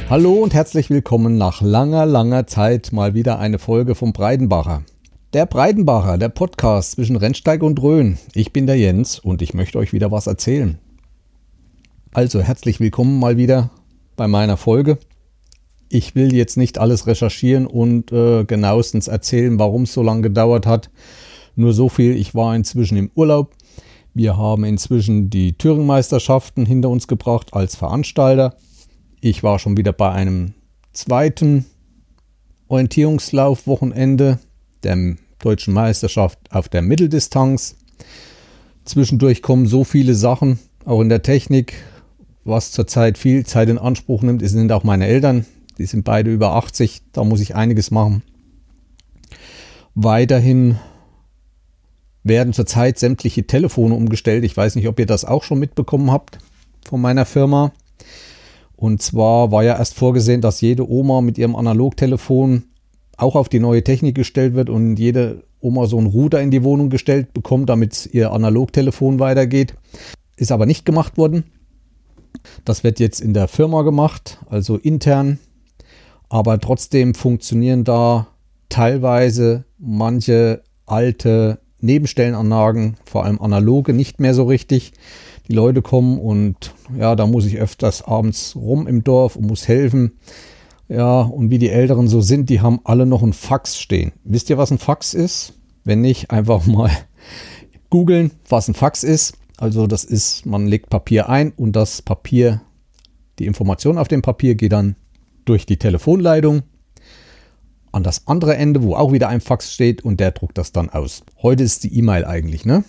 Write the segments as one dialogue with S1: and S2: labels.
S1: Hallo und herzlich willkommen nach langer Zeit mal wieder eine Folge vom Breidenbacher. Der Breidenbacher, der Podcast zwischen Rennsteig und Rhön. Ich bin der Jens und ich möchte euch wieder was erzählen. Also herzlich willkommen mal wieder bei meiner Folge. Ich will jetzt nicht alles recherchieren und genauestens erzählen, warum es so lange gedauert hat. Nur so viel, ich war inzwischen im Urlaub. Wir haben inzwischen die Thüringen-Meisterschaften hinter uns gebracht als Veranstalter. Ich war schon wieder bei einem zweiten Orientierungslauf-Wochenende der Deutschen Meisterschaft auf der Mitteldistanz. Zwischendurch kommen so viele Sachen, auch in der Technik, was zurzeit viel Zeit in Anspruch nimmt. Es sind auch meine Eltern, die sind beide über 80, da muss ich einiges machen. Weiterhin werden zurzeit sämtliche Telefone umgestellt. Ich weiß nicht, ob ihr das auch schon mitbekommen habt von meiner Firma. Und zwar war ja erst vorgesehen, dass jede Oma mit ihrem Analogtelefon auch auf die neue Technik gestellt wird und jede Oma so einen Router in die Wohnung gestellt bekommt, damit ihr Analogtelefon weitergeht. Ist aber nicht gemacht worden. Das wird jetzt in der Firma gemacht, also intern. Aber trotzdem funktionieren da teilweise manche alte Nebenstellenanlagen, vor allem analoge, nicht mehr so richtig. Die Leute kommen und ja, da muss ich öfters abends rum im Dorf und muss helfen. Ja, und wie die Älteren so sind, die haben alle noch ein Fax stehen. Wisst ihr, was ein Fax ist? Wenn nicht, einfach mal googeln, was ein Fax ist. Also das ist, man legt Papier ein und das Papier, die Information auf dem Papier geht dann durch die Telefonleitung an das andere Ende, wo auch wieder ein Fax steht und der druckt das dann aus. Heute ist die E-Mail eigentlich, ne?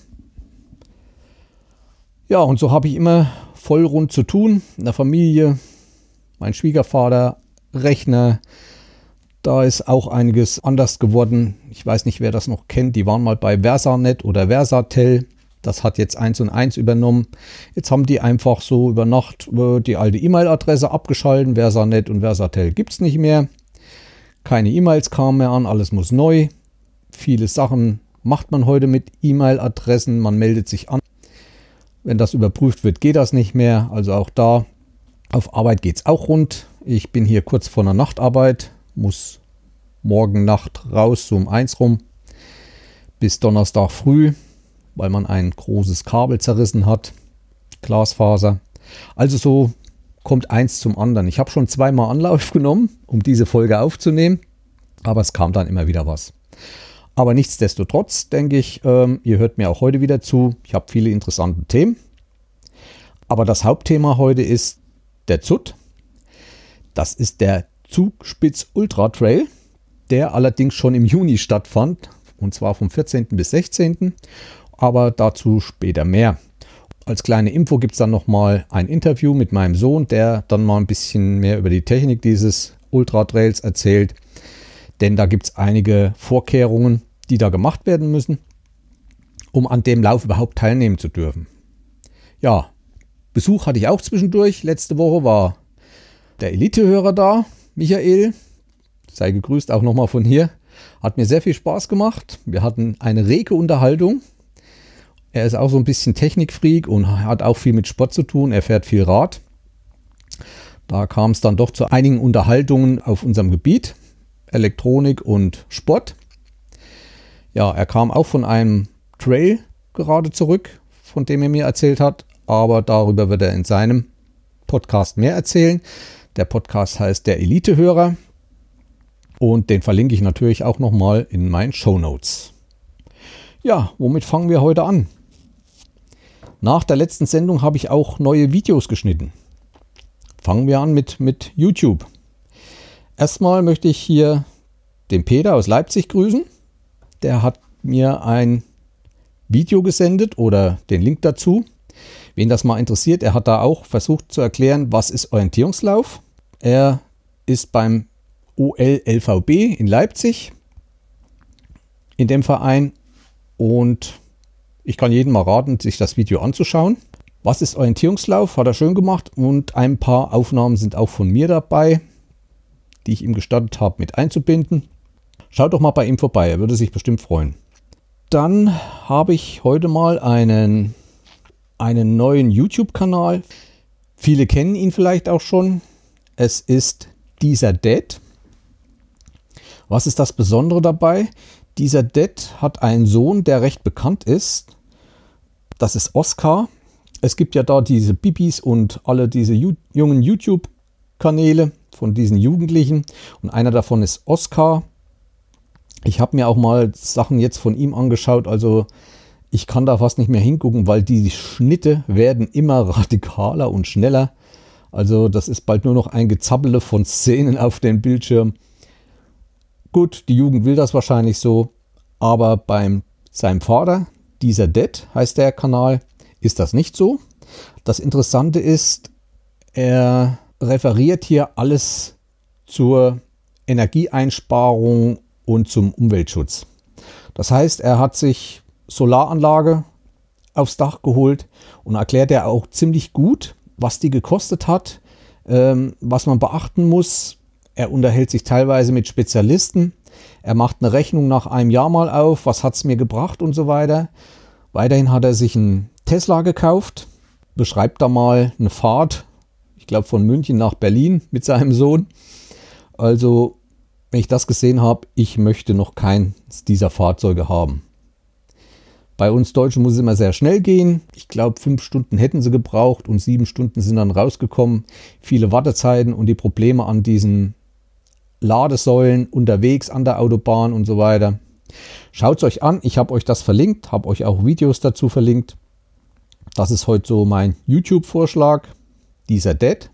S1: Ja, und so habe ich immer voll rund zu tun in der Familie. Mein Schwiegervater, Rechner, da ist auch einiges anders geworden. Ich weiß nicht, wer das noch kennt. Die waren mal bei Versanet oder Versatel. Das hat jetzt 1&1 übernommen. Jetzt haben die einfach so über Nacht die alte E-Mail-Adresse abgeschalten. Versanet und Versatel gibt es nicht mehr. Keine E-Mails kamen mehr an, alles muss neu. Viele Sachen macht man heute mit E-Mail-Adressen. Man meldet sich an. Wenn das überprüft wird, geht das nicht mehr. Also auch da auf Arbeit geht es auch rund. Ich bin hier kurz vor einer Nachtarbeit, muss morgen Nacht raus, so um 1 rum, bis Donnerstag früh, weil man ein großes Kabel zerrissen hat, Glasfaser. Also so kommt eins zum anderen. Ich habe schon 2-mal Anlauf genommen, um diese Folge aufzunehmen, aber es kam dann immer wieder was. Aber nichtsdestotrotz denke ich, ihr hört mir auch heute wieder zu. Ich habe viele interessante Themen. Aber das Hauptthema heute ist der ZUT. Das ist der Zugspitz Ultra Trail, der allerdings schon im Juni stattfand. Und zwar vom 14. bis 16. Aber dazu später mehr. Als kleine Info gibt es dann nochmal ein Interview mit meinem Sohn, der dann mal ein bisschen mehr über die Technik dieses Ultra Trails erzählt. Denn da gibt es einige Vorkehrungen, die da gemacht werden müssen, um an dem Lauf überhaupt teilnehmen zu dürfen. Ja, Besuch hatte ich auch zwischendurch. Letzte Woche war der Elite-Hörer da, Michael. Sei gegrüßt auch nochmal von hier. Hat mir sehr viel Spaß gemacht. Wir hatten eine rege Unterhaltung. Er ist auch so ein bisschen Technikfreak und hat auch viel mit Sport zu tun. Er fährt viel Rad. Da kam es dann doch zu einigen Unterhaltungen auf unserem Gebiet. Elektronik und Sport. Ja, er kam auch von einem Trail gerade zurück, von dem er mir erzählt hat, aber darüber wird er in seinem Podcast mehr erzählen. Der Podcast heißt Der Elite-Hörer und den verlinke ich natürlich auch nochmal in meinen Shownotes. Ja, womit fangen wir heute an? Nach der letzten Sendung habe ich auch neue Videos geschnitten. Fangen wir an mit YouTube. Erstmal möchte ich hier den Peter aus Leipzig grüßen. Der hat mir ein Video gesendet oder den Link dazu. Wen das mal interessiert, er hat da auch versucht zu erklären, was ist Orientierungslauf. Er ist beim OLLVB in Leipzig in dem Verein und ich kann jedem mal raten, sich das Video anzuschauen. Was ist Orientierungslauf? Hat er schön gemacht und ein paar Aufnahmen sind auch von mir dabei, die ich ihm gestattet habe, mit einzubinden. Schaut doch mal bei ihm vorbei, er würde sich bestimmt freuen. Dann habe ich heute mal einen neuen YouTube-Kanal. Viele kennen ihn vielleicht auch schon. Es ist Dieser Dad. Was ist das Besondere dabei? Dieser Dad hat einen Sohn, der recht bekannt ist. Das ist Oskar. Es gibt ja da diese Bibis und alle diese jungen YouTube-Kanäle von diesen Jugendlichen. Und einer davon ist Oskar. Ich habe mir auch mal Sachen jetzt von ihm angeschaut. Also ich kann da fast nicht mehr hingucken, weil die Schnitte werden immer radikaler und schneller. Also das ist bald nur noch ein Gezappele von Szenen auf dem Bildschirm. Gut, die Jugend will das wahrscheinlich so, aber bei seinem Vater, Dieser Dad heißt der Kanal, ist das nicht so. Das Interessante ist, er referiert hier alles zur Energieeinsparung und zum Umweltschutz. Das heißt, er hat sich Solaranlage aufs Dach geholt und erklärt er auch ziemlich gut, was die gekostet hat, was man beachten muss. Er unterhält sich teilweise mit Spezialisten. Er macht eine Rechnung nach einem Jahr mal auf, was hat es mir gebracht und so weiter. Weiterhin hat er sich einen Tesla gekauft, beschreibt da mal eine Fahrt, ich glaube von München nach Berlin mit seinem Sohn. Also, wenn ich das gesehen habe, ich möchte noch keins dieser Fahrzeuge haben. Bei uns Deutschen muss es immer sehr schnell gehen. Ich glaube, 5 Stunden hätten sie gebraucht und 7 Stunden sind dann rausgekommen. Viele Wartezeiten und die Probleme an diesen Ladesäulen unterwegs an der Autobahn und so weiter. Schaut es euch an. Ich habe euch das verlinkt, habe euch auch Videos dazu verlinkt. Das ist heute so mein YouTube-Vorschlag. Dieser Dad.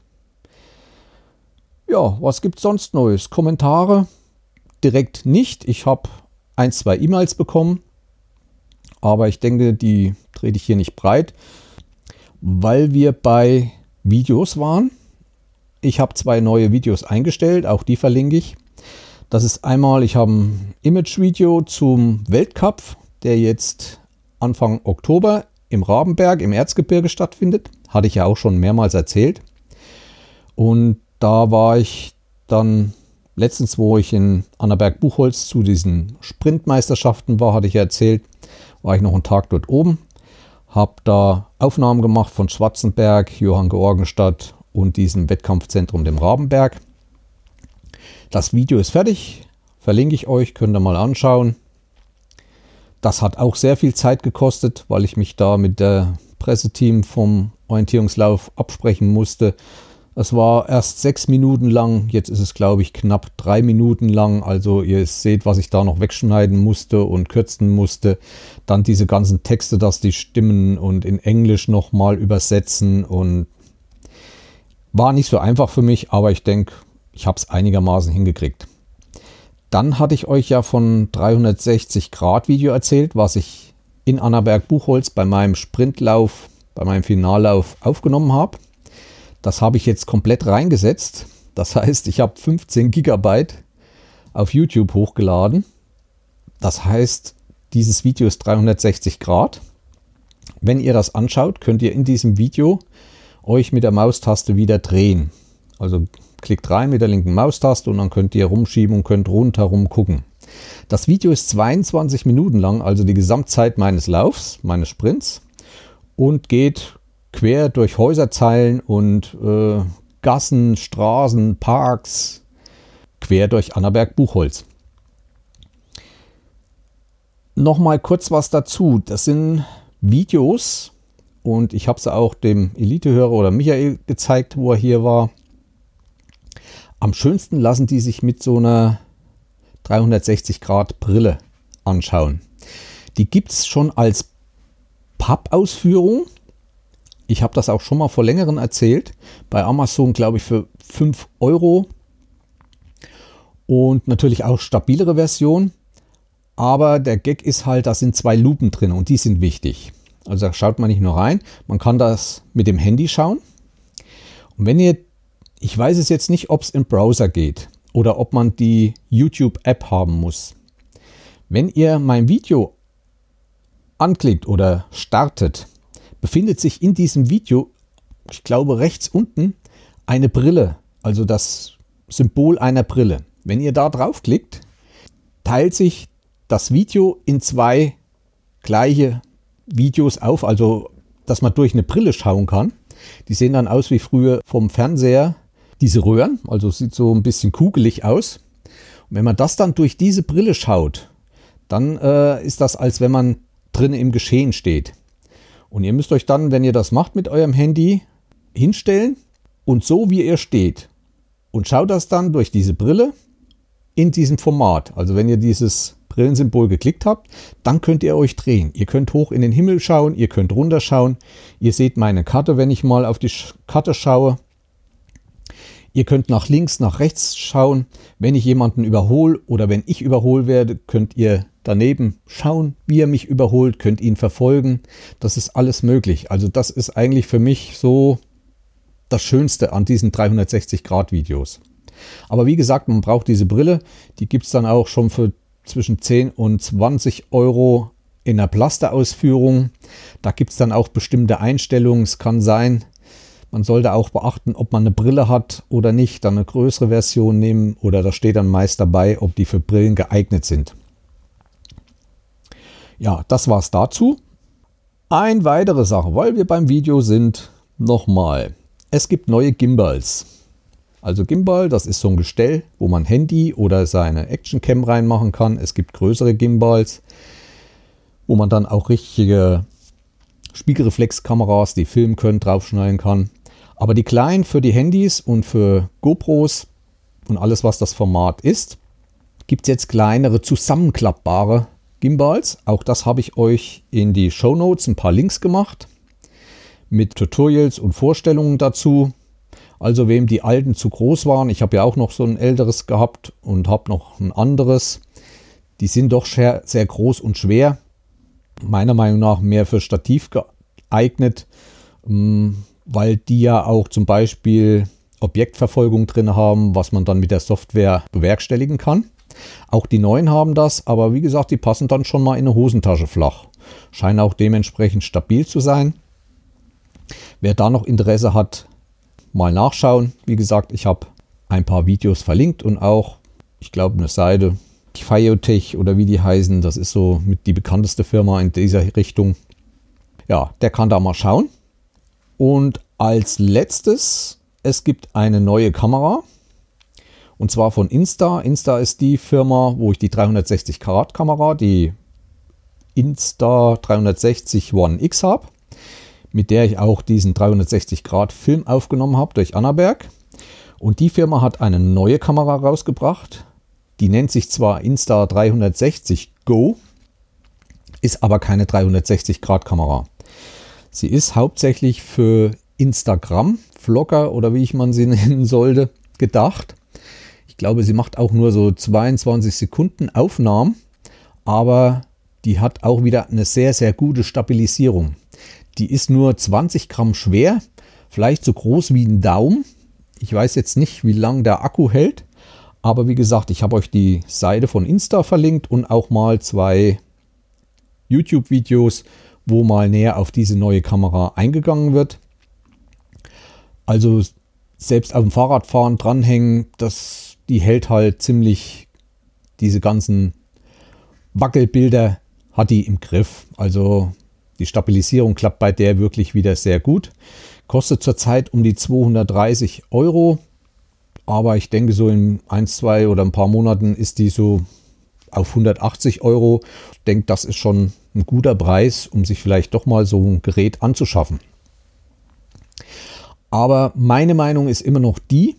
S1: Ja, was gibt es sonst Neues? Kommentare? Direkt nicht. Ich habe 1, 2 E-Mails bekommen. Aber ich denke, die trete ich hier nicht breit, weil wir bei Videos waren. Ich habe 2 neue Videos eingestellt, auch die verlinke ich. Das ist einmal, ich habe ein Image-Video zum Weltcup, der jetzt Anfang Oktober im Rabenberg im Erzgebirge stattfindet. Hatte ich ja auch schon mehrmals erzählt. Und da war ich dann letztens, wo ich in Annaberg-Buchholz zu diesen Sprintmeisterschaften war, hatte ich ja erzählt, war ich noch einen Tag dort oben, habe da Aufnahmen gemacht von Schwarzenberg, Johann Georgenstadt und diesem Wettkampfzentrum, dem Rabenberg. Das Video ist fertig, verlinke ich euch, könnt ihr mal anschauen. Das hat auch sehr viel Zeit gekostet, weil ich mich da mit der Presseteam vom Orientierungslauf absprechen musste. Es war erst 6 Minuten lang, jetzt ist es glaube ich knapp 3 Minuten lang. Also ihr seht, was ich da noch wegschneiden musste und kürzen musste. Dann diese ganzen Texte, dass die Stimmen und in Englisch nochmal übersetzen. Und war nicht so einfach für mich, aber ich denke, ich habe es einigermaßen hingekriegt. Dann hatte ich euch ja von 360-Grad-Video erzählt, was ich in Annaberg-Buchholz bei meinem Sprintlauf, bei meinem Finallauf aufgenommen habe. Das habe ich jetzt komplett reingesetzt. Das heißt, ich habe 15 Gigabyte auf YouTube hochgeladen. Das heißt, dieses Video ist 360 Grad. Wenn ihr das anschaut, könnt ihr in diesem Video euch mit der Maustaste wieder drehen. Also klickt rein mit der linken Maustaste und dann könnt ihr rumschieben und könnt rundherum gucken. Das Video ist 22 Minuten lang, also die Gesamtzeit meines Laufs, meines Sprints, und geht quer durch Häuserzeilen und Gassen, Straßen, Parks, quer durch Annaberg-Buchholz. Nochmal kurz was dazu. Das sind Videos und ich habe sie auch dem Elitehörer oder Michael gezeigt, wo er hier war. Am schönsten lassen die sich mit so einer 360-Grad-Brille anschauen. Die gibt es schon als Pappausführung. Ich habe das auch schon mal vor längerem erzählt. Bei Amazon, glaube ich, für 5 Euro. Und natürlich auch stabilere Version. Aber der Gag ist halt, da sind 2 Lupen drin und die sind wichtig. Also da schaut man nicht nur rein. Man kann das mit dem Handy schauen. Und wenn ihr, ich weiß es jetzt nicht, ob es im Browser geht oder ob man die YouTube-App haben muss. Wenn ihr mein Video anklickt oder startet, befindet sich in diesem Video, ich glaube rechts unten, eine Brille, also das Symbol einer Brille. Wenn ihr da draufklickt, teilt sich das Video in 2 gleiche Videos auf, also dass man durch eine Brille schauen kann. Die sehen dann aus wie früher vom Fernseher diese Röhren, also sieht so ein bisschen kugelig aus. Und wenn man das dann durch diese Brille schaut, dann ist das, als wenn man drin im Geschehen steht. Und ihr müsst euch dann, wenn ihr das macht mit eurem Handy, hinstellen und so wie ihr steht und schaut das dann durch diese Brille in diesem Format. Also wenn ihr dieses Brillensymbol geklickt habt, dann könnt ihr euch drehen. Ihr könnt hoch in den Himmel schauen, ihr könnt runter schauen. Ihr seht meine Karte, wenn ich mal auf die Karte schaue. Ihr könnt nach links, nach rechts schauen. Wenn ich jemanden überhole oder wenn ich überholt werde, könnt ihr daneben schauen, wie er mich überholt, könnt ihn verfolgen. Das ist alles möglich. Also das ist eigentlich für mich so das Schönste an diesen 360-Grad-Videos. Aber wie gesagt, man braucht diese Brille. Die gibt es dann auch schon für zwischen 10 und 20 Euro in der Plasterausführung. Da gibt es dann auch bestimmte Einstellungen. Es kann sein, man sollte auch beachten, ob man eine Brille hat oder nicht. Dann eine größere Version nehmen oder da steht dann meist dabei, ob die für Brillen geeignet sind. Ja, das war's dazu. Eine weitere Sache, weil wir beim Video sind, nochmal. Es gibt neue Gimbals. Also Gimbal, das ist so ein Gestell, wo man Handy oder seine Actioncam reinmachen kann. Es gibt größere Gimbals, wo man dann auch richtige Spiegelreflexkameras, die filmen können, draufschneiden kann. Aber die kleinen für die Handys und für GoPros und alles, was das Format ist, gibt es jetzt kleinere zusammenklappbare Gimbals. Auch das habe ich euch in die Shownotes ein paar Links gemacht mit Tutorials und Vorstellungen dazu. Also wem die alten zu groß waren, ich habe ja auch noch so ein älteres gehabt und habe noch ein anderes. Die sind doch sehr, sehr groß und schwer. Meiner Meinung nach mehr für Stativ geeignet, weil die ja auch zum Beispiel Objektverfolgung drin haben, was man dann mit der Software bewerkstelligen kann. Auch die neuen haben das, aber wie gesagt, die passen dann schon mal in eine Hosentasche flach. Scheinen auch dementsprechend stabil zu sein. Wer da noch Interesse hat, mal nachschauen. Wie gesagt, ich habe ein paar Videos verlinkt und auch, ich glaube, eine Seite, Fiotech oder wie die heißen, das ist so mit die bekannteste Firma in dieser Richtung. Ja, der kann da mal schauen. Und als letztes, es gibt eine neue Kamera. Und zwar von Insta. Insta ist die Firma, wo ich die 360-Grad-Kamera, die Insta360 One X habe, mit der ich auch diesen 360-Grad-Film aufgenommen habe durch Annaberg. Und die Firma hat eine neue Kamera rausgebracht. Die nennt sich zwar Insta360 Go, ist aber keine 360-Grad-Kamera. Sie ist hauptsächlich für Instagram, Vlogger oder wie ich man sie nennen sollte, gedacht. Ich glaube, sie macht auch nur so 22 Sekunden Aufnahmen, aber die hat auch wieder eine sehr, sehr gute Stabilisierung. Die ist nur 20 Gramm schwer, vielleicht so groß wie ein Daumen. Ich weiß jetzt nicht, wie lange der Akku hält, aber wie gesagt, ich habe euch die Seite von Insta verlinkt und auch mal 2 YouTube-Videos, wo mal näher auf diese neue Kamera eingegangen wird. Also selbst auf dem Fahrradfahren dranhängen, die hält halt ziemlich, diese ganzen Wackelbilder hat die im Griff. Also die Stabilisierung klappt bei der wirklich wieder sehr gut. Kostet zurzeit um die 230 Euro. Aber ich denke, so in 1, 2 oder ein paar Monaten ist die so auf 180 Euro. Ich denke, das ist schon ein guter Preis, um sich vielleicht doch mal so ein Gerät anzuschaffen. Aber meine Meinung ist immer noch die,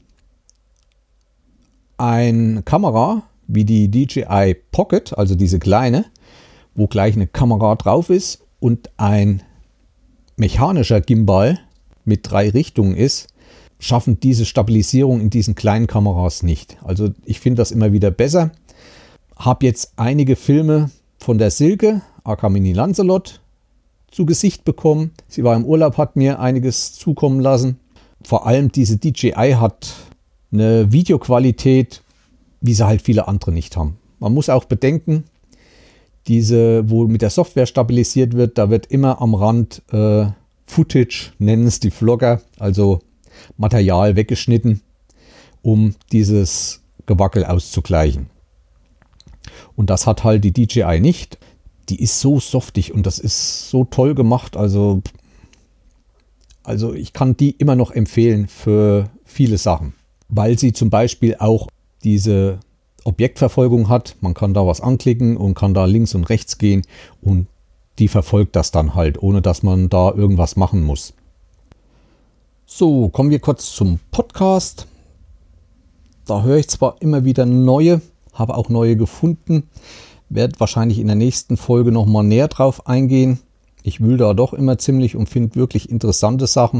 S1: eine Kamera wie die DJI Pocket, also diese kleine, wo gleich eine Kamera drauf ist und ein mechanischer Gimbal mit 3 Richtungen ist, schaffen diese Stabilisierung in diesen kleinen Kameras nicht. Also ich finde das immer wieder besser. Habe jetzt einige Filme von der Silke, aka Mini Lancelot, zu Gesicht bekommen. Sie war im Urlaub, hat mir einiges zukommen lassen. Vor allem diese DJI hat eine Videoqualität, wie sie halt viele andere nicht haben. Man muss auch bedenken, diese, wo mit der Software stabilisiert wird, da wird immer am Rand Footage, nennen es die Vlogger, also Material weggeschnitten, um dieses Gewackel auszugleichen. Und das hat halt die DJI nicht. Die ist so softig und das ist so toll gemacht. Also ich kann die immer noch empfehlen für viele Sachen. weil sie zum Beispiel auch diese Objektverfolgung hat. Man kann da was anklicken und kann da links und rechts gehen und die verfolgt das dann halt, ohne dass man da irgendwas machen muss. So, kommen wir kurz zum Podcast. Da höre ich zwar immer wieder neue, habe auch neue gefunden, werde wahrscheinlich in der nächsten Folge nochmal näher drauf eingehen. Ich wühle da doch immer ziemlich und finde wirklich interessante Sachen.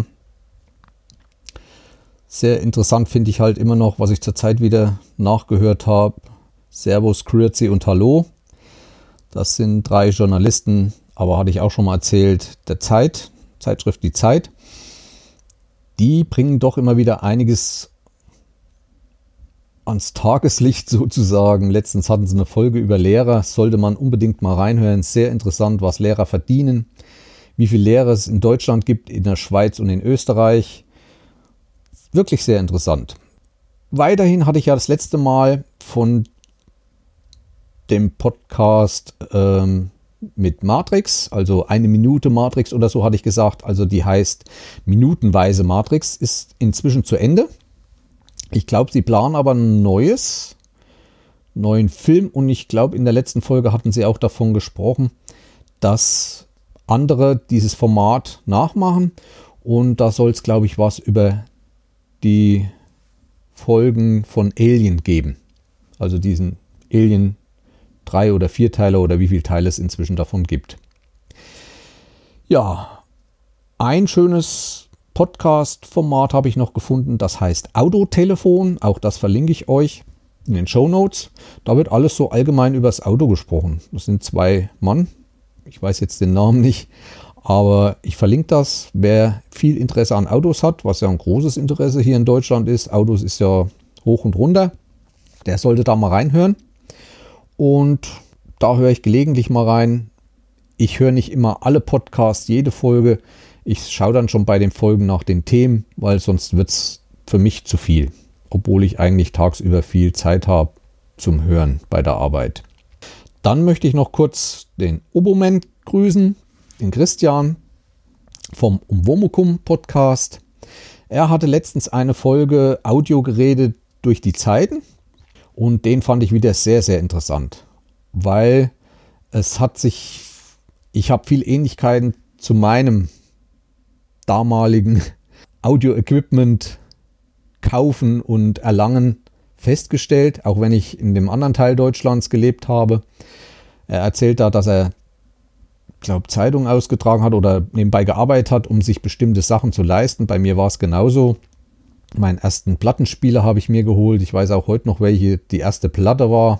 S1: Sehr interessant finde ich halt immer noch, was ich zurzeit wieder nachgehört habe. Servus, Grüezi und Hallo. Das sind 3 Journalisten, aber hatte ich auch schon mal erzählt, der Zeitschrift Die Zeit. Die bringen doch immer wieder einiges ans Tageslicht sozusagen. Letztens hatten sie eine Folge über Lehrer, sollte man unbedingt mal reinhören. Sehr interessant, was Lehrer verdienen, wie viele Lehrer es in Deutschland gibt, in der Schweiz und in Österreich. Wirklich sehr interessant. Weiterhin hatte ich ja das letzte Mal von dem Podcast mit Matrix, also 1 Minute Matrix oder so hatte ich gesagt, also die heißt Minutenweise Matrix, ist inzwischen zu Ende. Ich glaube, sie planen aber einen neuen Film und ich glaube, in der letzten Folge hatten sie auch davon gesprochen, dass andere dieses Format nachmachen und da soll es, glaube ich, was über die Folgen von Alien geben. Also diesen Alien 3 oder 4 Teile oder wie viele Teile es inzwischen davon gibt. Ja, ein schönes Podcast-Format habe ich noch gefunden, das heißt Autotelefon. Auch das verlinke ich euch in den Shownotes. Da wird alles so allgemein über das Auto gesprochen. Das sind 2 Mann. Ich weiß jetzt den Namen nicht. Aber ich verlinke das, wer viel Interesse an Autos hat, was ja ein großes Interesse hier in Deutschland ist. Autos ist ja hoch und runter. Der sollte da mal reinhören. Und da höre ich gelegentlich mal rein. Ich höre nicht immer alle Podcasts, jede Folge. Ich schaue dann schon bei den Folgen nach den Themen, weil sonst wird es für mich zu viel. Obwohl ich eigentlich tagsüber viel Zeit habe zum Hören bei der Arbeit. Dann möchte ich noch kurz den Oboman grüßen, den Christian vom Umwomukum Podcast. Er hatte letztens eine Folge Audiogeräte durch die Zeiten und den fand ich wieder sehr, sehr interessant, weil ich habe viel Ähnlichkeiten zu meinem damaligen Audio-Equipment kaufen und erlangen festgestellt, auch wenn ich in dem anderen Teil Deutschlands gelebt habe. Er erzählt da, dass er, glaube Zeitungen ausgetragen hat oder nebenbei gearbeitet hat, um sich bestimmte Sachen zu leisten. Bei mir war es genauso. Meinen ersten Plattenspieler habe ich mir geholt. Ich weiß auch heute noch, welche die erste Platte war.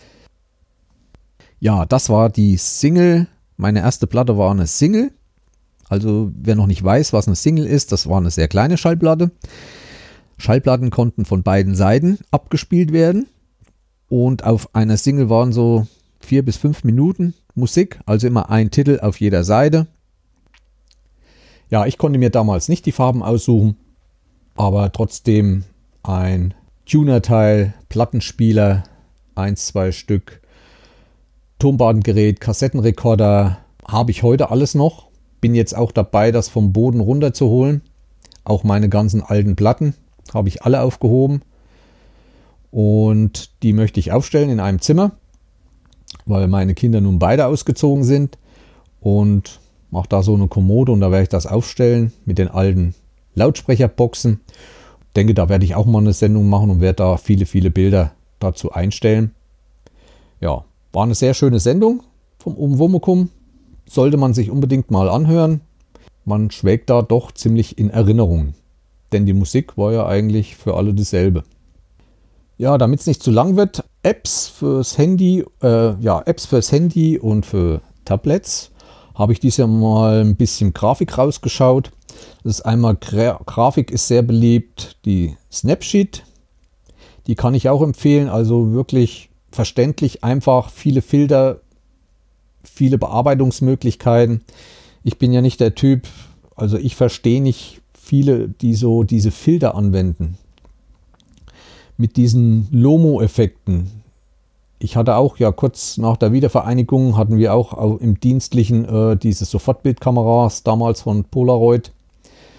S1: Ja, das war die Single. Meine erste Platte war eine Single. Also wer noch nicht weiß, was eine Single ist, das war eine sehr kleine Schallplatte. Schallplatten konnten von beiden Seiten abgespielt werden. Und auf einer Single waren so 4 bis 5 Minuten Musik, also immer ein Titel auf jeder Seite. Ja, ich konnte mir damals nicht die Farben aussuchen, aber trotzdem ein Tuner-Teil, Plattenspieler, 1, 2 Stück, Tonbandengerät, Kassettenrekorder, habe ich heute alles noch. Bin jetzt auch dabei, das vom Boden runterzuholen. Auch meine ganzen alten Platten habe ich alle aufgehoben. Und die möchte ich aufstellen in einem Zimmer, weil meine Kinder nun beide ausgezogen sind. Und mache da so eine Kommode und da werde ich das aufstellen mit den alten Lautsprecherboxen. Denke, da werde ich auch mal eine Sendung machen und werde da viele, viele Bilder dazu einstellen. Ja, war eine sehr schöne Sendung vom Umwomukum. Sollte man sich unbedingt mal anhören. Man schwelgt da doch ziemlich in Erinnerungen. Denn die Musik war ja eigentlich für alle dasselbe. Ja, damit es nicht zu lang wird, Apps fürs Handy und für Tablets habe ich dieses Jahr mal ein bisschen Grafik rausgeschaut. Das ist einmal Grafik ist sehr beliebt, die Snapseed. Die kann ich auch empfehlen, also wirklich verständlich, einfach viele Filter, viele Bearbeitungsmöglichkeiten. Ich bin ja nicht der Typ, also ich verstehe nicht viele, die so diese Filter anwenden. Mit diesen Lomo-Effekten. Ich hatte auch ja kurz nach der Wiedervereinigung hatten wir auch im Dienstlichen diese Sofortbildkameras damals von Polaroid.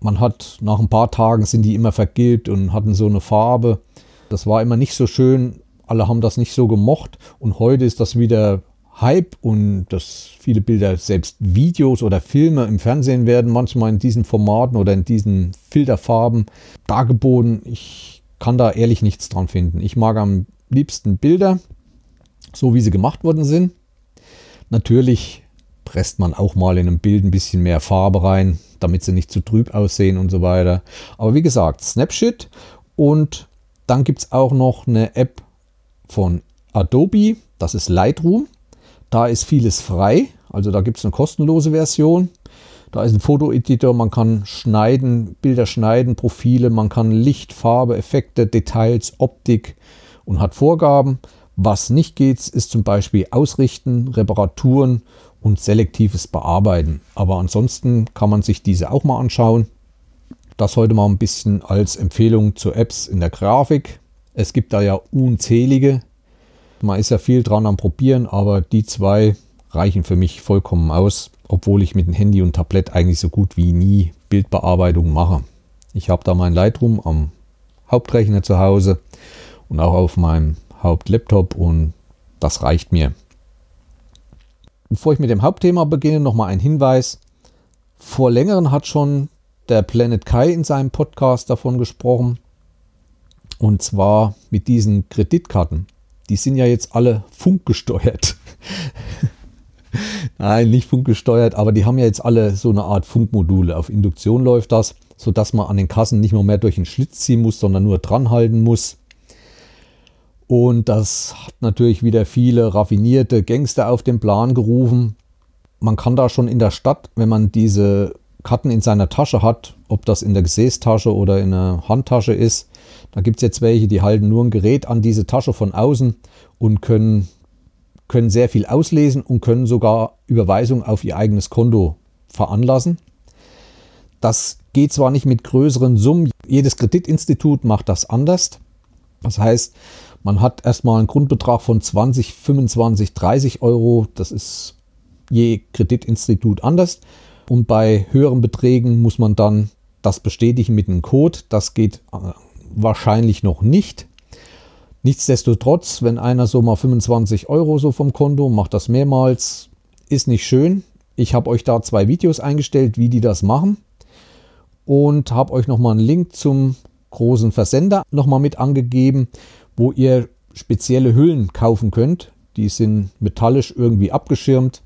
S1: Man hat nach ein paar Tagen sind die immer vergilbt und hatten so eine Farbe. Das war immer nicht so schön. Alle haben das nicht so gemocht. Und heute ist das wieder Hype und dass viele Bilder, selbst Videos oder Filme im Fernsehen werden manchmal in diesen Formaten oder in diesen Filterfarben dargeboten. Ich kann da ehrlich nichts dran finden. Ich mag am liebsten Bilder, so wie sie gemacht worden sind. Natürlich presst man auch mal in einem Bild ein bisschen mehr Farbe rein, damit sie nicht zu trüb aussehen und so weiter. Aber wie gesagt, Snapshot. Und dann gibt es auch noch eine App von Adobe, das ist Lightroom. Da ist vieles frei, also da gibt es eine kostenlose Version. Da ist ein Fotoeditor, man kann schneiden, Bilder schneiden, Profile, man kann Licht, Farbe, Effekte, Details, Optik und hat Vorgaben. Was nicht geht, ist zum Beispiel Ausrichten, Reparaturen und selektives Bearbeiten. Aber ansonsten kann man sich diese auch mal anschauen. Das heute mal ein bisschen als Empfehlung zu Apps in der Grafik. Es gibt da ja unzählige. Man ist ja viel dran am Probieren, aber die zwei reichen für mich vollkommen aus, obwohl ich mit dem Handy und Tablet eigentlich so gut wie nie Bildbearbeitung mache. Ich habe da mein Lightroom am Hauptrechner zu Hause und auch auf meinem Hauptlaptop und das reicht mir. Bevor ich mit dem Hauptthema beginne, nochmal ein Hinweis. Vor längerem hat schon der Planet Kai in seinem Podcast davon gesprochen, und zwar mit diesen Kreditkarten. Die sind ja jetzt alle funkgesteuert. Nein, nicht funkgesteuert, aber die haben ja jetzt alle so eine Art Funkmodule. Auf Induktion läuft das, sodass man an den Kassen nicht mehr durch den Schlitz ziehen muss, sondern nur dran halten muss. Und das hat natürlich wieder viele raffinierte Gangster auf den Plan gerufen. Man kann da schon in der Stadt, wenn man diese Karten in seiner Tasche hat, ob das in der Gesäßtasche oder in der Handtasche ist, da gibt es jetzt welche, die halten nur ein Gerät an diese Tasche von außen und können sehr viel auslesen und können sogar Überweisungen auf ihr eigenes Konto veranlassen. Das geht zwar nicht mit größeren Summen, jedes Kreditinstitut macht das anders. Das heißt, man hat erstmal einen Grundbetrag von 20, 25, 30 Euro. Das ist je Kreditinstitut anders. Und bei höheren Beträgen muss man dann das bestätigen mit einem Code. Das geht wahrscheinlich noch nicht. Nichtsdestotrotz, wenn einer so mal 25 Euro so vom Konto macht, das mehrmals, ist nicht schön. Ich habe euch da 2 Videos eingestellt, wie die das machen. Und habe euch nochmal einen Link zum großen Versender nochmal mit angegeben, wo ihr spezielle Hüllen kaufen könnt. Die sind metallisch irgendwie abgeschirmt.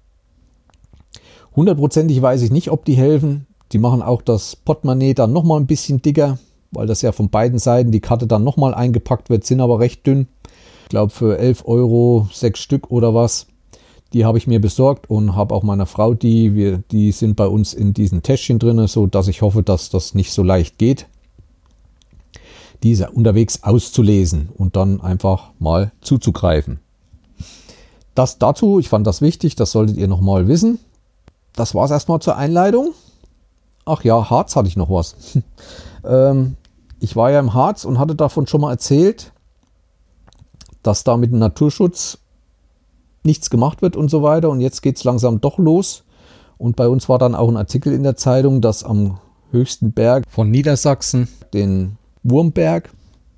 S1: 100%ig weiß ich nicht, ob die helfen. Die machen auch das Portemonnaie dann nochmal ein bisschen dicker, weil das ja von beiden Seiten die Karte dann nochmal eingepackt wird, sind aber recht dünn. Ich glaube für 11 Euro 6 Stück oder was. Die habe ich mir besorgt und habe auch meiner Frau die sind bei uns in diesen Täschchen drin, so dass ich hoffe, dass das nicht so leicht geht, diese unterwegs auszulesen und dann einfach mal zuzugreifen. Das dazu, ich fand das wichtig, das solltet ihr nochmal wissen. Das war es erstmal zur Einleitung. Ach ja, Harz hatte ich noch was. Ich war ja im Harz und hatte davon schon mal erzählt, dass da mit dem Naturschutz nichts gemacht wird und so weiter. Und jetzt geht es langsam doch los. Und bei uns war dann auch ein Artikel in der Zeitung, dass am höchsten Berg von Niedersachsen, den Wurmberg,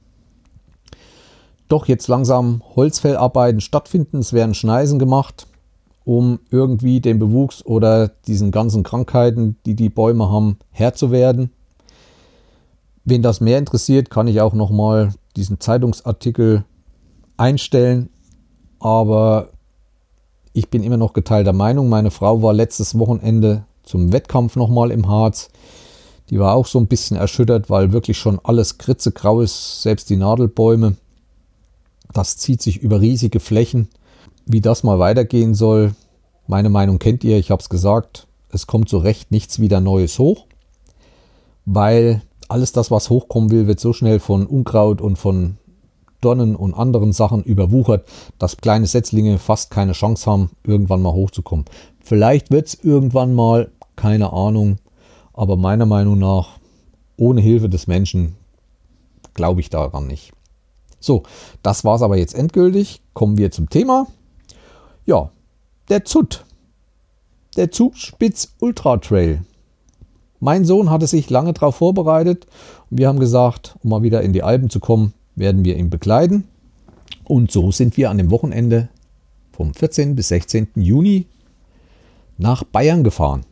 S1: doch jetzt langsam Holzfällarbeiten stattfinden. Es werden Schneisen gemacht, um irgendwie den Bewuchs oder diesen ganzen Krankheiten, die die Bäume haben, Herr zu werden. Wen das mehr interessiert, kann ich auch nochmal diesen Zeitungsartikel einstellen. Aber ich bin immer noch geteilter Meinung. Meine Frau war letztes Wochenende zum Wettkampf nochmal im Harz. Die war auch so ein bisschen erschüttert, weil wirklich schon alles kritzegrau ist, selbst die Nadelbäume. Das zieht sich über riesige Flächen. Wie das mal weitergehen soll, meine Meinung kennt ihr, ich habe es gesagt, es kommt so recht nichts wieder Neues hoch, weil alles das, was hochkommen will, wird so schnell von Unkraut und von Dornen und anderen Sachen überwuchert, dass kleine Setzlinge fast keine Chance haben, irgendwann mal hochzukommen. Vielleicht wird es irgendwann mal, keine Ahnung, aber meiner Meinung nach, ohne Hilfe des Menschen, glaube ich daran nicht. So, das war es aber jetzt endgültig. Kommen wir zum Thema. Ja, der ZUT, der Zugspitz Ultra Trail. Mein Sohn hatte sich lange darauf vorbereitet und wir haben gesagt, um mal wieder in die Alpen zu kommen, werden wir ihn begleiten. Und so sind wir an dem Wochenende vom 14. bis 16. Juni nach Bayern gefahren.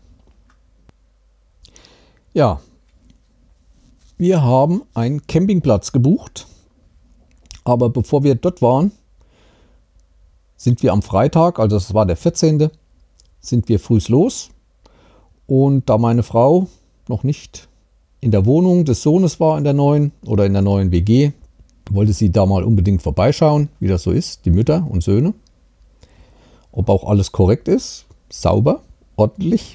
S1: Ja, wir haben einen Campingplatz gebucht, aber bevor wir dort waren, sind wir am Freitag, also das war der 14., sind wir früh los. Und da meine Frau noch nicht in der Wohnung des Sohnes war in der neuen WG, wollte sie da mal unbedingt vorbeischauen, wie das so ist, die Mütter und Söhne. Ob auch alles korrekt ist, sauber, ordentlich.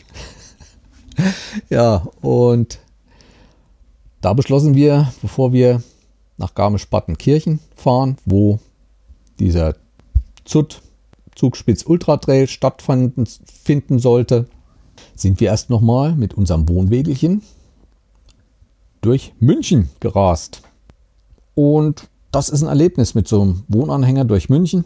S1: Ja, und da beschlossen wir, bevor wir nach Garmisch-Partenkirchen fahren, wo dieser Zugspitz Ultra Trail stattfinden sollte, sind wir erst nochmal mit unserem Wohnwägelchen durch München gerast. Und das ist ein Erlebnis mit so einem Wohnanhänger durch München.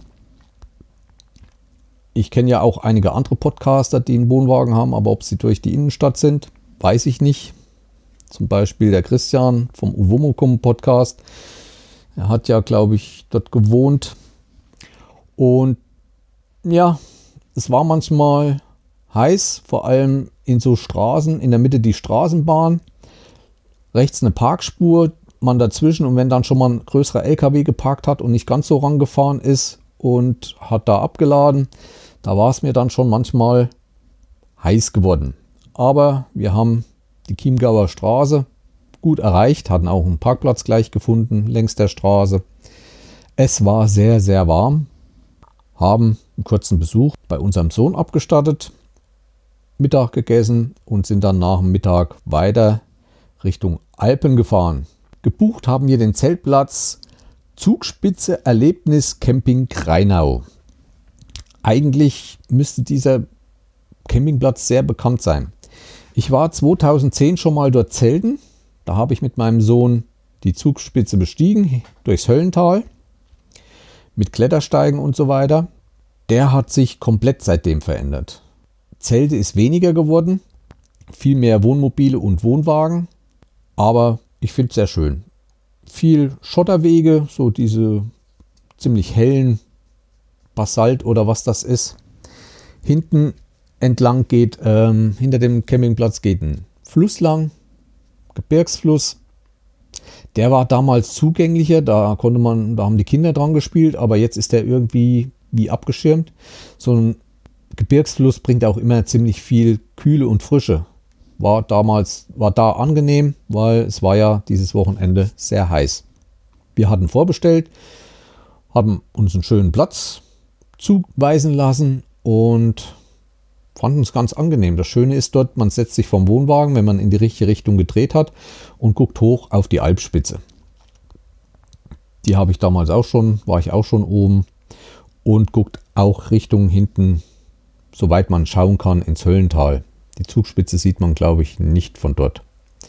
S1: Ich kenne ja auch einige andere Podcaster, die einen Wohnwagen haben, aber ob sie durch die Innenstadt sind, weiß ich nicht. Zum Beispiel der Christian vom Uwomukum Podcast. Er hat ja, glaube ich, dort gewohnt. Und ja, es war manchmal heiß, vor allem in so Straßen, in der Mitte die Straßenbahn, rechts eine Parkspur, man dazwischen, und wenn dann schon mal ein größerer LKW geparkt hat und nicht ganz so rangefahren ist und hat da abgeladen, da war es mir dann schon manchmal heiß geworden. Aber wir haben die Chiemgauer Straße gut erreicht, hatten auch einen Parkplatz gleich gefunden längs der Straße. Es war sehr, sehr warm, haben einen kurzen Besuch bei unserem Sohn abgestattet, Mittag gegessen und sind dann nach dem Mittag weiter Richtung Alpen gefahren. Gebucht haben wir den Zeltplatz Zugspitze Erlebnis Camping Grainau. Eigentlich müsste dieser Campingplatz sehr bekannt sein. Ich war 2010 schon mal dort zelten. Da habe ich mit meinem Sohn die Zugspitze bestiegen, durchs Höllental, mit Klettersteigen und so weiter. Der hat sich komplett seitdem verändert. Zelte ist weniger geworden, viel mehr Wohnmobile und Wohnwagen, aber ich finde es sehr schön. Viel Schotterwege, so diese ziemlich hellen Basalt oder was das ist. Hinten entlang geht, hinter dem Campingplatz geht ein Fluss lang, Gebirgsfluss. Der war damals zugänglicher, da haben die Kinder dran gespielt, aber jetzt ist der irgendwie wie abgeschirmt. So ein Gebirgsfluss bringt auch immer ziemlich viel Kühle und Frische. War da angenehm, weil es war ja dieses Wochenende sehr heiß. Wir hatten vorbestellt, haben uns einen schönen Platz zuweisen lassen und fanden es ganz angenehm. Das Schöne ist dort, man setzt sich vom Wohnwagen, wenn man in die richtige Richtung gedreht hat, und guckt hoch auf die Alpspitze. Die habe ich damals war ich auch schon oben, und guckt auch Richtung hinten, soweit man schauen kann, ins Höllental. Die Zugspitze sieht man, glaube ich, nicht von dort.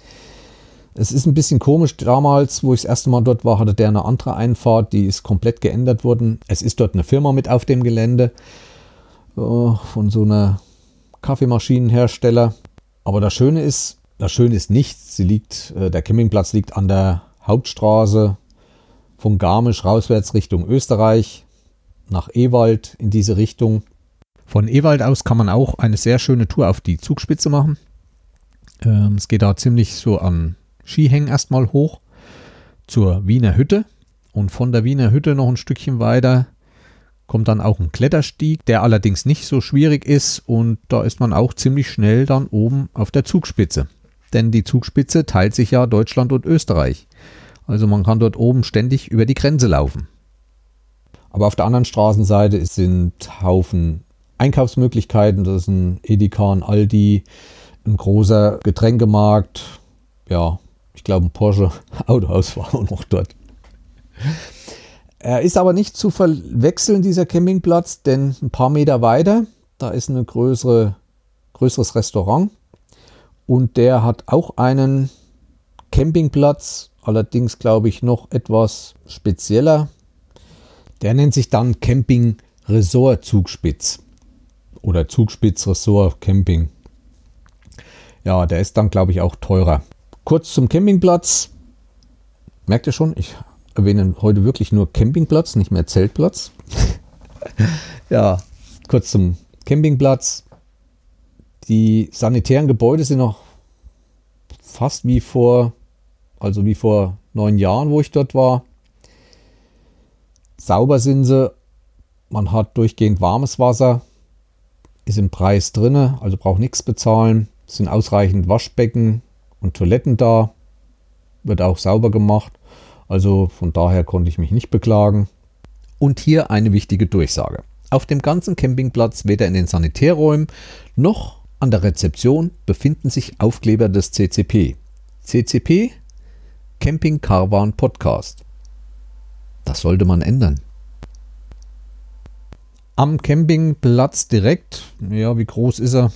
S1: Es ist ein bisschen komisch, damals, wo ich das erste Mal dort war, hatte der eine andere Einfahrt, die ist komplett geändert worden. Es ist dort eine Firma mit auf dem Gelände, von so einer Kaffeemaschinenhersteller. Aber das Schöne ist nichts. Der Campingplatz liegt an der Hauptstraße von Garmisch rauswärts Richtung Österreich, nach Ewald in diese Richtung. Von Ewald aus kann man auch eine sehr schöne Tour auf die Zugspitze machen. Es geht da ziemlich so an Skihängen erstmal hoch zur Wiener Hütte, und von der Wiener Hütte noch ein Stückchen weiter kommt dann auch ein Kletterstieg, der allerdings nicht so schwierig ist, und da ist man auch ziemlich schnell dann oben auf der Zugspitze. Denn die Zugspitze teilt sich ja Deutschland und Österreich. Also man kann dort oben ständig über die Grenze laufen. Aber auf der anderen Straßenseite sind Haufen Einkaufsmöglichkeiten. Das ist ein Edeka, ein Aldi, ein großer Getränkemarkt. Ja, ich glaube ein Porsche Autohaus war auch noch dort. Er ist aber nicht zu verwechseln, dieser Campingplatz, denn ein paar Meter weiter, da ist ein größeres Restaurant, und der hat auch einen Campingplatz, allerdings glaube ich noch etwas spezieller. Der nennt sich dann Camping Resort Zugspitz oder Zugspitz Resort Camping. Ja, der ist dann, glaube ich, auch teurer. Kurz zum Campingplatz. Merkt ihr schon, ich erwähne heute wirklich nur Campingplatz, nicht mehr Zeltplatz. Ja, kurz zum Campingplatz. Die sanitären Gebäude sind noch fast wie vor 9 Jahren, wo ich dort war. Sauber sind sie. Man hat durchgehend warmes Wasser. Ist im Preis drin, also braucht nichts bezahlen. Es sind ausreichend Waschbecken und Toiletten da. Wird auch sauber gemacht. Also von daher konnte ich mich nicht beklagen. Und hier eine wichtige Durchsage. Auf dem ganzen Campingplatz, weder in den Sanitärräumen noch an der Rezeption, befinden sich Aufkleber des CCP. CCP, Camping Caravan Podcast. Das sollte man ändern. Am Campingplatz direkt, ja, wie groß ist er?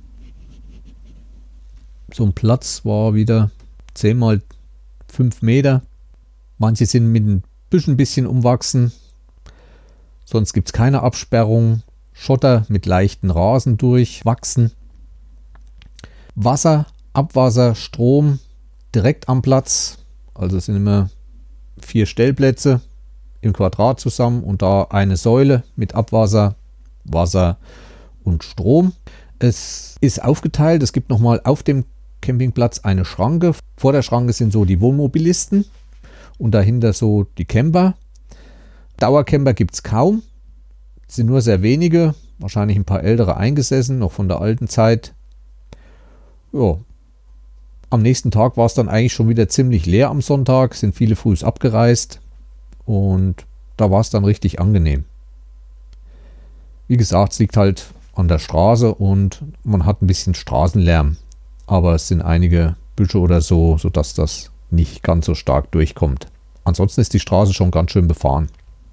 S1: So ein Platz war wieder 10 mal 5 Meter. Manche sind mit ein bisschen umwachsen. Sonst gibt es keine Absperrung. Schotter mit leichten Rasen durchwachsen. Wasser, Abwasser, Strom direkt am Platz. Also es sind immer 4 Stellplätze im Quadrat zusammen und da eine Säule mit Abwasser, Wasser und Strom. Es ist aufgeteilt. Es gibt nochmal auf dem Campingplatz eine Schranke. Vor der Schranke sind so die Wohnmobilisten und dahinter so die Camper. Dauercamper gibt es kaum. Es sind nur sehr wenige, wahrscheinlich ein paar ältere eingesessen, noch von der alten Zeit. Ja. Am nächsten Tag war es dann eigentlich schon wieder ziemlich leer am Sonntag, sind viele früh abgereist und da war es dann richtig angenehm. Wie gesagt, es liegt halt an der Straße und man hat ein bisschen Straßenlärm, aber es sind einige Büsche oder so, sodass das nicht ganz so stark durchkommt. Ansonsten ist die Straße schon ganz schön befahren.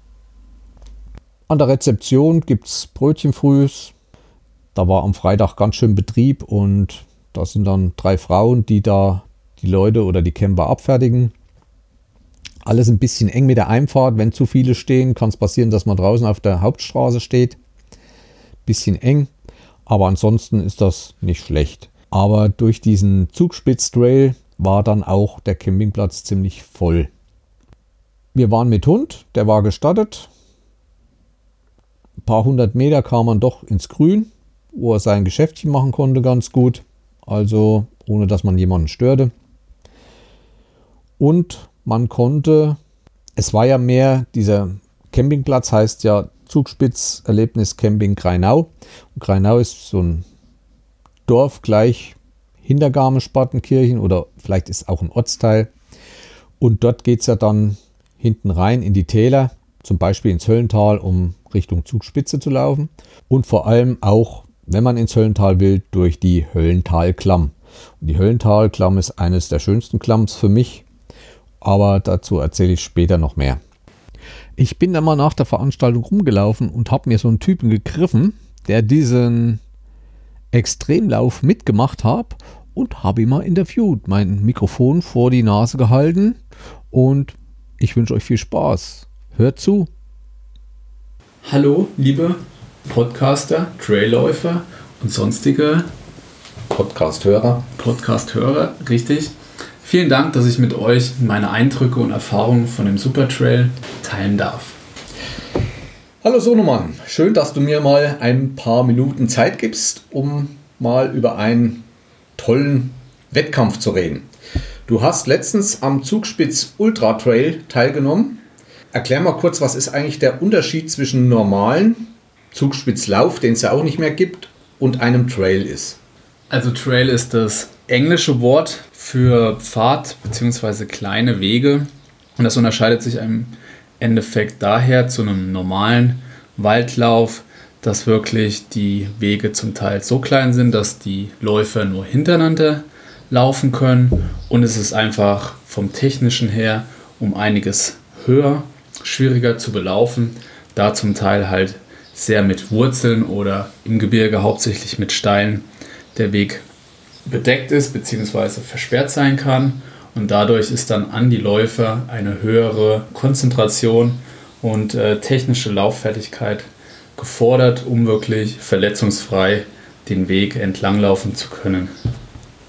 S1: An der Rezeption gibt es Brötchenfrühs. Da war am Freitag ganz schön Betrieb und da sind dann 3 Frauen, die da die Leute oder die Camper abfertigen. Alles ein bisschen eng mit der Einfahrt. Wenn zu viele stehen, kann es passieren, dass man draußen auf der Hauptstraße steht. Bisschen eng, aber ansonsten ist das nicht schlecht. Aber durch diesen Zugspitz-Trail war dann auch der Campingplatz ziemlich voll. Wir waren mit Hund, der war gestattet. Ein paar 100 Meter kam man doch ins Grün, wo er sein Geschäftchen machen konnte ganz gut. Also ohne dass man jemanden störte. Und man konnte, es war ja mehr, dieser Campingplatz heißt ja Zugspitz Erlebnis Camping Grainau. Und Grainau ist so ein Dorf gleich hinter Garmisch-Partenkirchen oder vielleicht ist auch ein Ortsteil. Und dort geht es ja dann hinten rein in die Täler, zum Beispiel ins Höllental, um Richtung Zugspitze zu laufen. Und vor allem auch, wenn man ins Höllental will, durch die Höllentalklamm. Und die Höllentalklamm ist eines der schönsten Klamms für mich, aber dazu erzähle ich später noch mehr. Ich bin dann mal nach der Veranstaltung rumgelaufen und habe mir so einen Typen gegriffen, der diesen Extremlauf mitgemacht hat und habe ihn mal interviewt, mein Mikrofon vor die Nase gehalten und ich wünsche euch viel Spaß. Hört zu.
S2: Hallo, liebe Podcaster, Trailläufer und sonstige
S1: Podcast-Hörer,
S2: richtig. Vielen Dank, dass ich mit euch meine Eindrücke und Erfahrungen von dem Supertrail teilen darf.
S1: Hallo Sohnemann, schön, dass du mir mal ein paar Minuten Zeit gibst, um mal über einen tollen Wettkampf zu reden. Du hast letztens am Zugspitz Ultra Trail teilgenommen. Erklär mal kurz, was ist eigentlich der Unterschied zwischen normalen Zugspitzlauf, den es ja auch nicht mehr gibt, und einem Trail ist?
S2: Also Trail ist das englische Wort für Pfad bzw. kleine Wege und das unterscheidet sich im Endeffekt daher zu einem normalen Waldlauf, dass wirklich die Wege zum Teil so klein sind, dass die Läufer nur hintereinander laufen können und es ist einfach vom Technischen her um einiges höher, schwieriger zu belaufen, da zum Teil halt sehr mit Wurzeln oder im Gebirge hauptsächlich mit Steinen der Weg bedeckt ist bzw. versperrt sein kann und dadurch ist dann an die Läufer eine höhere Konzentration und technische Lauffertigkeit gefordert, um wirklich verletzungsfrei den Weg entlanglaufen zu können.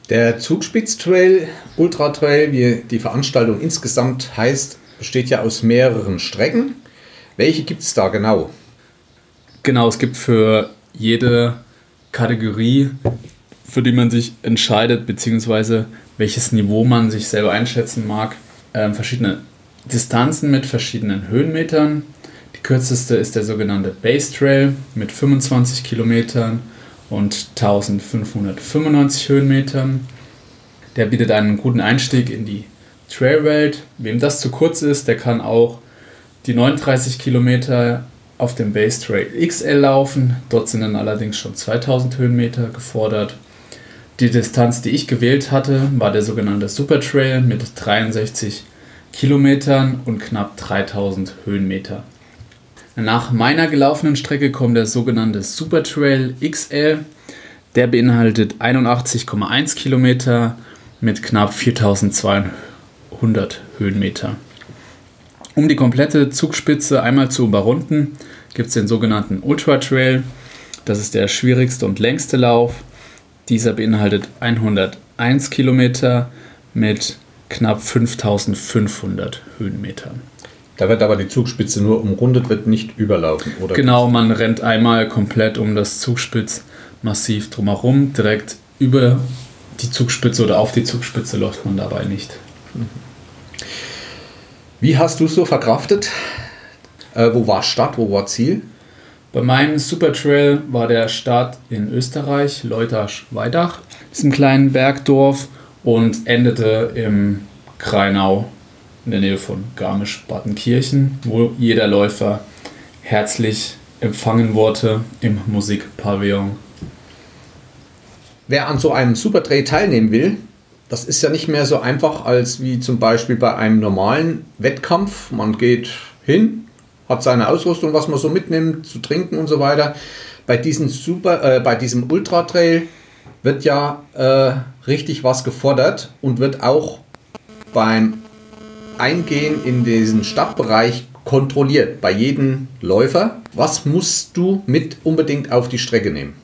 S3: Der Zugspitz-Trail, Ultra-Trail, wie die Veranstaltung insgesamt heißt, besteht ja aus mehreren Strecken. Welche gibt es da genau?
S2: Genau, es gibt für jede Kategorie, für die man sich entscheidet, beziehungsweise welches Niveau man sich selber einschätzen mag, verschiedene Distanzen mit verschiedenen Höhenmetern. Die kürzeste ist der sogenannte Base Trail mit 25 Kilometern und 1595 Höhenmetern. Der bietet einen guten Einstieg in die Trailwelt. Wem das zu kurz ist, der kann auch die 39 Kilometer auf dem Base Trail XL laufen. Dort sind dann allerdings schon 2000 Höhenmeter gefordert. Die Distanz, die ich gewählt hatte, war der sogenannte Super Trail mit 63 Kilometern und knapp 3000 Höhenmeter. Nach meiner gelaufenen Strecke kommt der sogenannte Super Trail XL. Der beinhaltet 81,1 Kilometer mit knapp 4200 Höhenmeter. Um die komplette Zugspitze einmal zu überrunden, gibt es den sogenannten Ultra Trail. Das ist der schwierigste und längste Lauf. Dieser beinhaltet 101 Kilometer mit knapp 5500 Höhenmetern.
S3: Da wird aber die Zugspitze nur umrundet, wird nicht überlaufen, oder?
S2: Genau, man rennt einmal komplett um das Zugspitzmassiv drumherum. Direkt über die Zugspitze oder auf die Zugspitze läuft man dabei nicht.
S3: Wie hast du es so verkraftet? Wo war Start, wo war Ziel?
S2: Bei meinem Supertrail war der Start in Österreich, Leutasch-Weidach. Das ist ein kleines Bergdorf und endete im Kreinau in der Nähe von Garmisch-Partenkirchen, wo jeder Läufer herzlich empfangen wurde im Musikpavillon.
S3: Wer an so einem Supertrail teilnehmen will, das ist ja nicht mehr so einfach als wie zum Beispiel bei einem normalen Wettkampf. Man geht hin, hat seine Ausrüstung, was man so mitnimmt, zu trinken und so weiter. Bei diesem Ultra-Trail wird ja richtig was gefordert und wird auch beim Eingehen in diesen Stadtbereich kontrolliert bei jedem Läufer. Was musst du mit unbedingt auf die Strecke nehmen?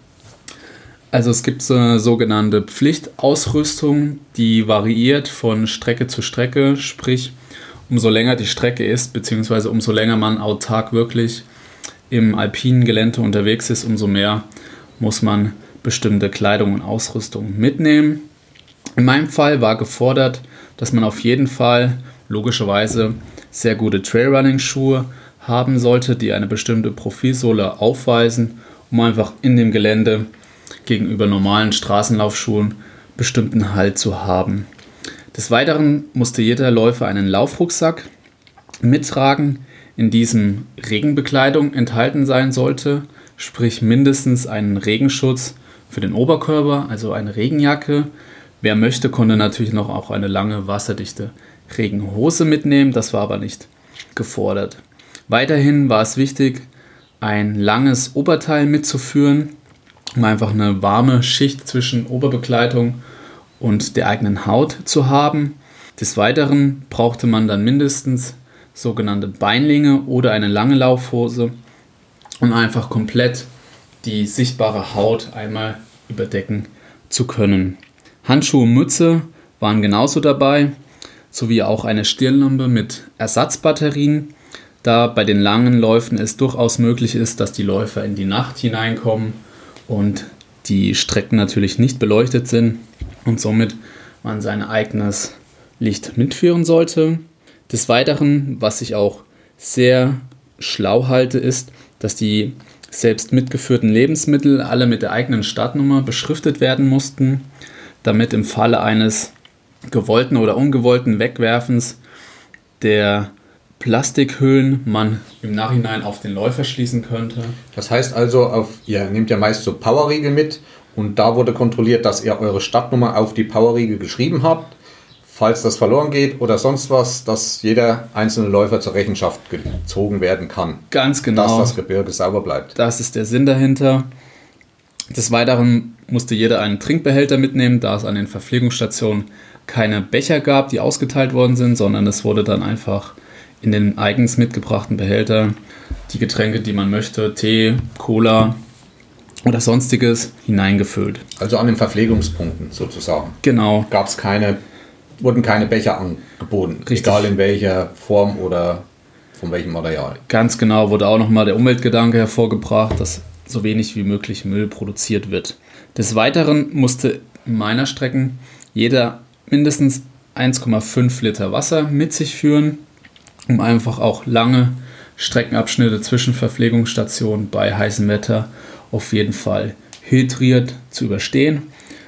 S2: Also es gibt so eine sogenannte Pflichtausrüstung, die variiert von Strecke zu Strecke, sprich umso länger die Strecke ist, beziehungsweise umso länger man autark wirklich im alpinen Gelände unterwegs ist, umso mehr muss man bestimmte Kleidung und Ausrüstung mitnehmen. In meinem Fall war gefordert, dass man auf jeden Fall logischerweise sehr gute Trailrunning-Schuhe haben sollte, die eine bestimmte Profilsohle aufweisen, um einfach in dem Gelände gegenüber normalen Straßenlaufschuhen bestimmten Halt zu haben. Des Weiteren musste jeder Läufer einen Laufrucksack mittragen, in diesem Regenbekleidung enthalten sein sollte, sprich mindestens einen Regenschutz für den Oberkörper, also eine Regenjacke. Wer möchte, konnte natürlich noch auch eine lange wasserdichte Regenhose mitnehmen, das war aber nicht gefordert. Weiterhin war es wichtig, ein langes Oberteil mitzuführen, um einfach eine warme Schicht zwischen Oberbekleidung und der eigenen Haut zu haben. Des Weiteren brauchte man dann mindestens sogenannte Beinlinge oder eine lange Laufhose, um einfach komplett die sichtbare Haut einmal überdecken zu können. Handschuhe und Mütze waren genauso dabei, sowie auch eine Stirnlampe mit Ersatzbatterien, da bei den langen Läufen es durchaus möglich ist, dass die Läufer in die Nacht hineinkommen und die Strecken natürlich nicht beleuchtet sind und somit man sein eigenes Licht mitführen sollte. Des Weiteren, was ich auch sehr schlau halte, ist, dass die selbst mitgeführten Lebensmittel alle mit der eigenen Startnummer beschriftet werden mussten, damit im Falle eines gewollten oder ungewollten Wegwerfens der Plastikhüllen man im Nachhinein auf den Läufer schließen könnte.
S3: Das heißt also, ihr nehmt ja meist so Powerriegel mit und da wurde kontrolliert, dass ihr eure Startnummer auf die Powerriegel geschrieben habt. Falls das verloren geht oder sonst was, dass jeder einzelne Läufer zur Rechenschaft gezogen werden kann.
S2: Ganz genau.
S3: Dass das Gebirge sauber bleibt.
S2: Das ist der Sinn dahinter. Des Weiteren musste jeder einen Trinkbehälter mitnehmen, da es an den Verpflegungsstationen keine Becher gab, die ausgeteilt worden sind, sondern es wurde dann einfach in den eigens mitgebrachten Behälter die Getränke, die man möchte, Tee, Cola oder sonstiges hineingefüllt.
S3: Also an den Verpflegungspunkten sozusagen.
S2: Genau.
S3: Wurden keine Becher angeboten,
S2: Richtig.
S3: egal in welcher Form oder von welchem Material.
S2: Ganz genau, wurde auch nochmal der Umweltgedanke hervorgebracht, dass so wenig wie möglich Müll produziert wird. Des Weiteren musste in meiner Strecken jeder mindestens 1,5 Liter Wasser mit sich führen, um einfach auch lange Streckenabschnitte zwischen Verpflegungsstationen bei heißem Wetter auf jeden Fall hydriert zu überstehen.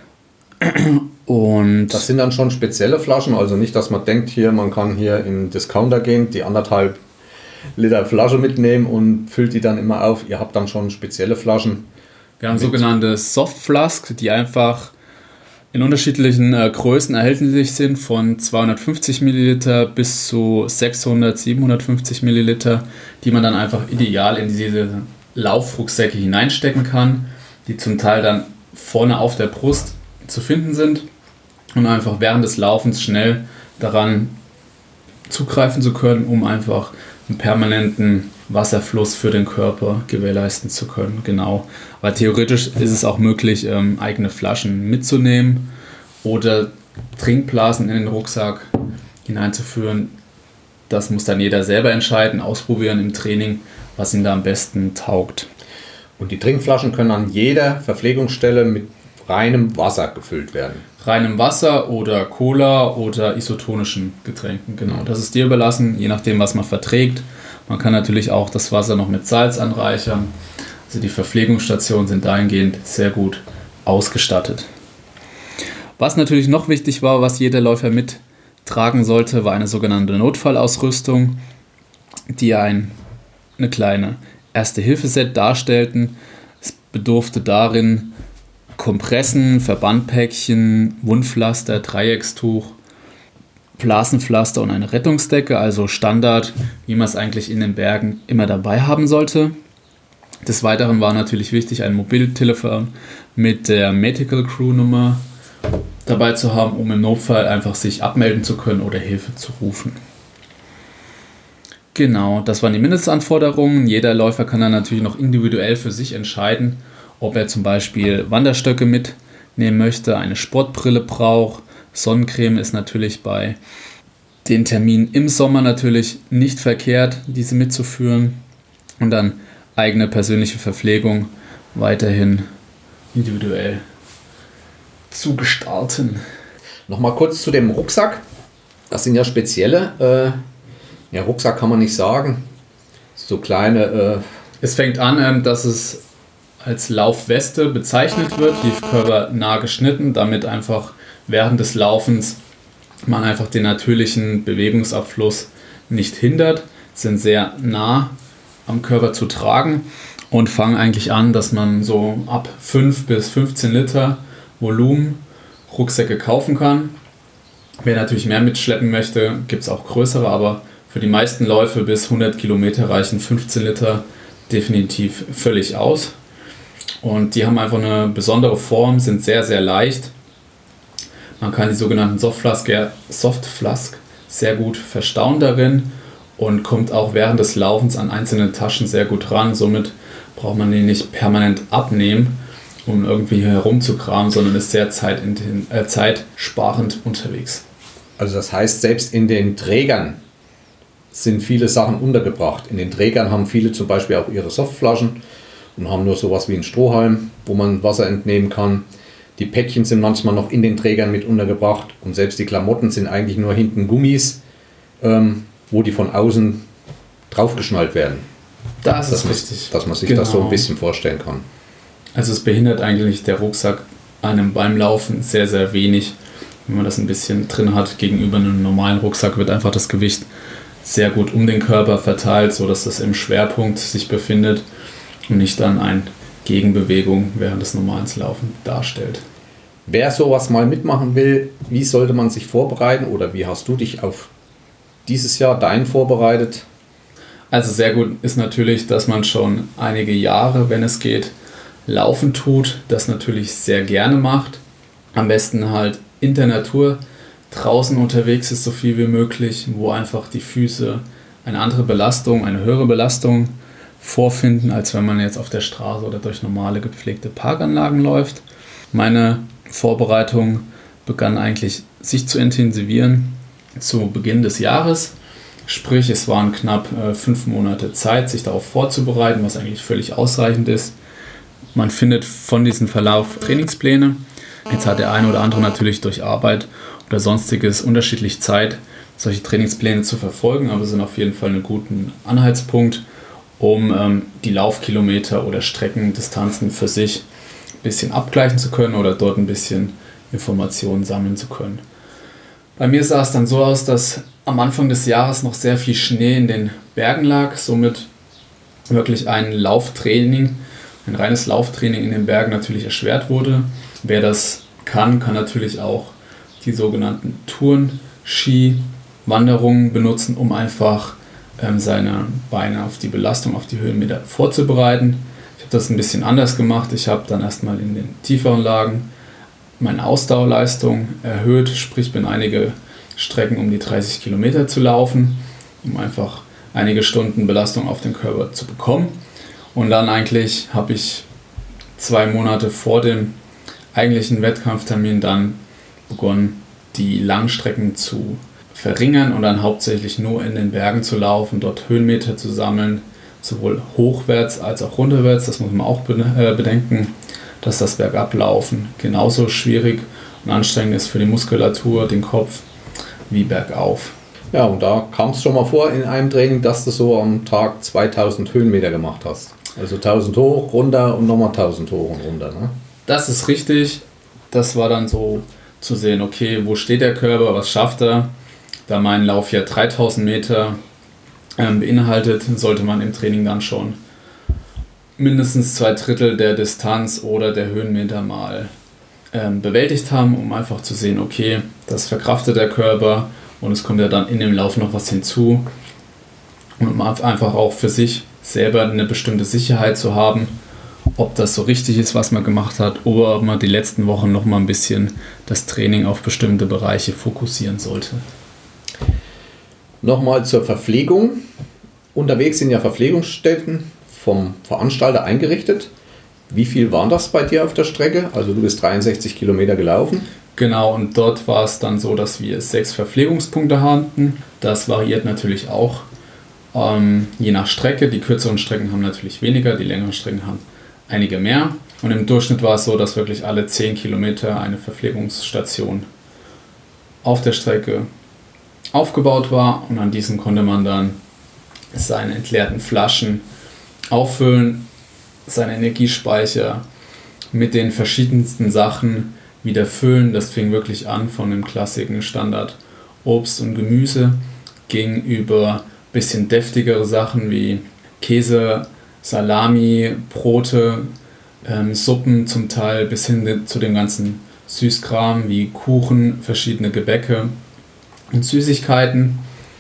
S2: Und
S3: das sind dann schon spezielle Flaschen, also nicht, dass man denkt, man kann hier in den Discounter gehen, die 1,5 Liter Flasche mitnehmen und füllt die dann immer auf. Ihr habt dann schon spezielle Flaschen.
S2: Wir haben sogenannte Soft Flask, die einfach in unterschiedlichen Größen erhältlich sind, von 250 Milliliter bis zu 600, 750 Milliliter, die man dann einfach ideal in diese Laufrucksäcke hineinstecken kann, die zum Teil dann vorne auf der Brust zu finden sind, um einfach während des Laufens schnell daran zugreifen zu können, um einfach einen permanenten Wasserfluss für den Körper gewährleisten zu können. Genau. Aber theoretisch ist es auch möglich, eigene Flaschen mitzunehmen oder Trinkblasen in den Rucksack hineinzuführen. Das muss dann jeder selber entscheiden, ausprobieren im Training, was ihm da am besten taugt.
S3: Und die Trinkflaschen können an jeder Verpflegungsstelle mit reinem Wasser gefüllt werden.
S2: Reinem Wasser oder Cola oder isotonischen Getränken, genau. Das ist dir überlassen, je nachdem, was man verträgt. Man kann natürlich auch das Wasser noch mit Salz anreichern. Also die Verpflegungsstationen sind dahingehend sehr gut ausgestattet. Was natürlich noch wichtig war, was jeder Läufer mittragen sollte, war eine sogenannte Notfallausrüstung, die eine kleine Erste-Hilfe-Set darstellten. Es bedurfte darin Kompressen, Verbandpäckchen, Wundpflaster, Dreieckstuch, Blasenpflaster und eine Rettungsdecke, also Standard, wie man es eigentlich in den Bergen immer dabei haben sollte. Des Weiteren war natürlich wichtig, ein Mobiltelefon mit der Medical Crew Nummer dabei zu haben, um im Notfall einfach sich abmelden zu können oder Hilfe zu rufen. Genau, das waren die Mindestanforderungen. Jeder Läufer kann dann natürlich noch individuell für sich entscheiden, ob er zum Beispiel Wanderstöcke mitnehmen möchte, eine Sportbrille braucht. Sonnencreme ist natürlich bei den Terminen im Sommer natürlich nicht verkehrt, diese mitzuführen. Und dann eigene persönliche Verpflegung weiterhin individuell zu gestalten.
S3: Nochmal kurz zu dem Rucksack. Das sind ja spezielle, Rucksack kann man nicht sagen. So kleine...
S2: Es fängt an, dass es als Laufweste bezeichnet wird, tiefkörpernah geschnitten, damit einfach während des Laufens man einfach den natürlichen Bewegungsabfluss nicht hindert, sind sehr nah am Körper zu tragen und fangen eigentlich an, dass man so ab 5 bis 15 Liter Volumen Rucksäcke kaufen kann. Wer natürlich mehr mitschleppen möchte, gibt es auch größere, aber für die meisten Läufe bis 100 Kilometer reichen 15 Liter definitiv völlig aus. Und die haben einfach eine besondere Form, sind sehr, sehr leicht. Man kann die sogenannten Softflask sehr gut verstauen darin und kommt auch während des Laufens an einzelne Taschen sehr gut ran. Somit braucht man die nicht permanent abnehmen, um irgendwie herumzukramen, sondern ist sehr zeitsparend unterwegs.
S3: Also das heißt, selbst in den Trägern sind viele Sachen untergebracht. In den Trägern haben viele zum Beispiel auch ihre Softflaschen und haben nur sowas wie einen Strohhalm, wo man Wasser entnehmen kann. Die Päckchen sind manchmal noch in den Trägern mit untergebracht und selbst die Klamotten sind eigentlich nur hinten Gummis, wo die von außen draufgeschnallt werden.
S2: Das ist richtig.
S3: Dass man sich das so ein bisschen vorstellen kann.
S2: Also es behindert eigentlich der Rucksack einem beim Laufen sehr, sehr wenig. Wenn man das ein bisschen drin hat, gegenüber einem normalen Rucksack wird einfach das Gewicht sehr gut um den Körper verteilt, sodass das im Schwerpunkt sich befindet und nicht dann eine Gegenbewegung während des normalen Laufens darstellt.
S3: Wer sowas mal mitmachen will, wie sollte man sich vorbereiten oder wie hast du dich auf dieses Jahr vorbereitet?
S2: Also sehr gut ist natürlich, dass man schon einige Jahre, wenn es geht, Laufen tut, das natürlich sehr gerne macht. Am besten halt in der Natur draußen unterwegs ist, so viel wie möglich, wo einfach die Füße eine andere Belastung, eine höhere Belastung vorfinden, als wenn man jetzt auf der Straße oder durch normale gepflegte Parkanlagen läuft. Meine Vorbereitung begann eigentlich sich zu intensivieren zu Beginn des Jahres. Sprich, es waren knapp 5 Monate Zeit, sich darauf vorzubereiten, was eigentlich völlig ausreichend ist. Man findet von diesem Verlauf Trainingspläne. Jetzt hat der eine oder andere natürlich durch Arbeit oder sonstiges unterschiedlich Zeit, solche Trainingspläne zu verfolgen, aber sind auf jeden Fall einen guten Anhaltspunkt, um die Laufkilometer oder Streckendistanzen für sich ein bisschen abgleichen zu können oder dort ein bisschen Informationen sammeln zu können. Bei mir sah es dann so aus, dass am Anfang des Jahres noch sehr viel Schnee in den Bergen lag, somit wirklich ein reines Lauftraining in den Bergen natürlich erschwert wurde. Wer das kann natürlich auch die sogenannten Touren-Ski-Wanderungen benutzen, um einfach seine Beine auf die Belastung, auf die Höhenmeter vorzubereiten. Ich habe das ein bisschen anders gemacht. Ich habe dann erstmal in den tieferen Lagen meine Ausdauerleistung erhöht, sprich bin einige Strecken um die 30 Kilometer zu laufen, um einfach einige Stunden Belastung auf den Körper zu bekommen. Und dann eigentlich habe ich 2 Monate vor dem eigentlichen Wettkampftermin dann begonnen, die Langstrecken zu verringern und dann hauptsächlich nur in den Bergen zu laufen, dort Höhenmeter zu sammeln, sowohl hochwärts als auch runterwärts. Das muss man auch bedenken, dass das Bergablaufen genauso schwierig und anstrengend ist für die Muskulatur, den Kopf, wie bergauf.
S3: Ja, und da kam es schon mal vor in einem Training, dass du so am Tag 2000 Höhenmeter gemacht hast. Also 1000 hoch, runter und nochmal 1000 hoch und runter. Ne?
S2: Das ist richtig. Das war dann so zu sehen, okay, wo steht der Körper, was schafft er? Da mein Lauf ja 3000 Meter beinhaltet, sollte man im Training dann schon mindestens 2/3 der Distanz oder der Höhenmeter mal bewältigt haben, um einfach zu sehen, okay, das verkraftet der Körper und es kommt ja dann in dem Lauf noch was hinzu. Und um einfach auch für sich selber eine bestimmte Sicherheit zu haben, ob das so richtig ist, was man gemacht hat, oder ob man die letzten Wochen noch mal ein bisschen das Training auf bestimmte Bereiche fokussieren sollte.
S3: Nochmal zur Verpflegung. Unterwegs sind ja Verpflegungsstätten vom Veranstalter eingerichtet. Wie viel waren das bei dir auf der Strecke? Also du bist 63 Kilometer gelaufen.
S2: Genau, und dort war es dann so, dass wir 6 Verpflegungspunkte hatten. Das variiert natürlich auch je nach Strecke. Die kürzeren Strecken haben natürlich weniger, die längeren Strecken haben einige mehr. Und im Durchschnitt war es so, dass wirklich alle 10 Kilometer eine Verpflegungsstation auf der Strecke aufgebaut war. Und an diesen konnte man dann seine entleerten Flaschen auffüllen, seine Energiespeicher mit den verschiedensten Sachen wieder füllen. Das fing wirklich an von dem klassischen Standard Obst und Gemüse, ging über bisschen deftigere Sachen wie Käse, Salami, Brote, Suppen zum Teil, bis hin zu dem ganzen Süßkram wie Kuchen, verschiedene Gebäcke und Süßigkeiten.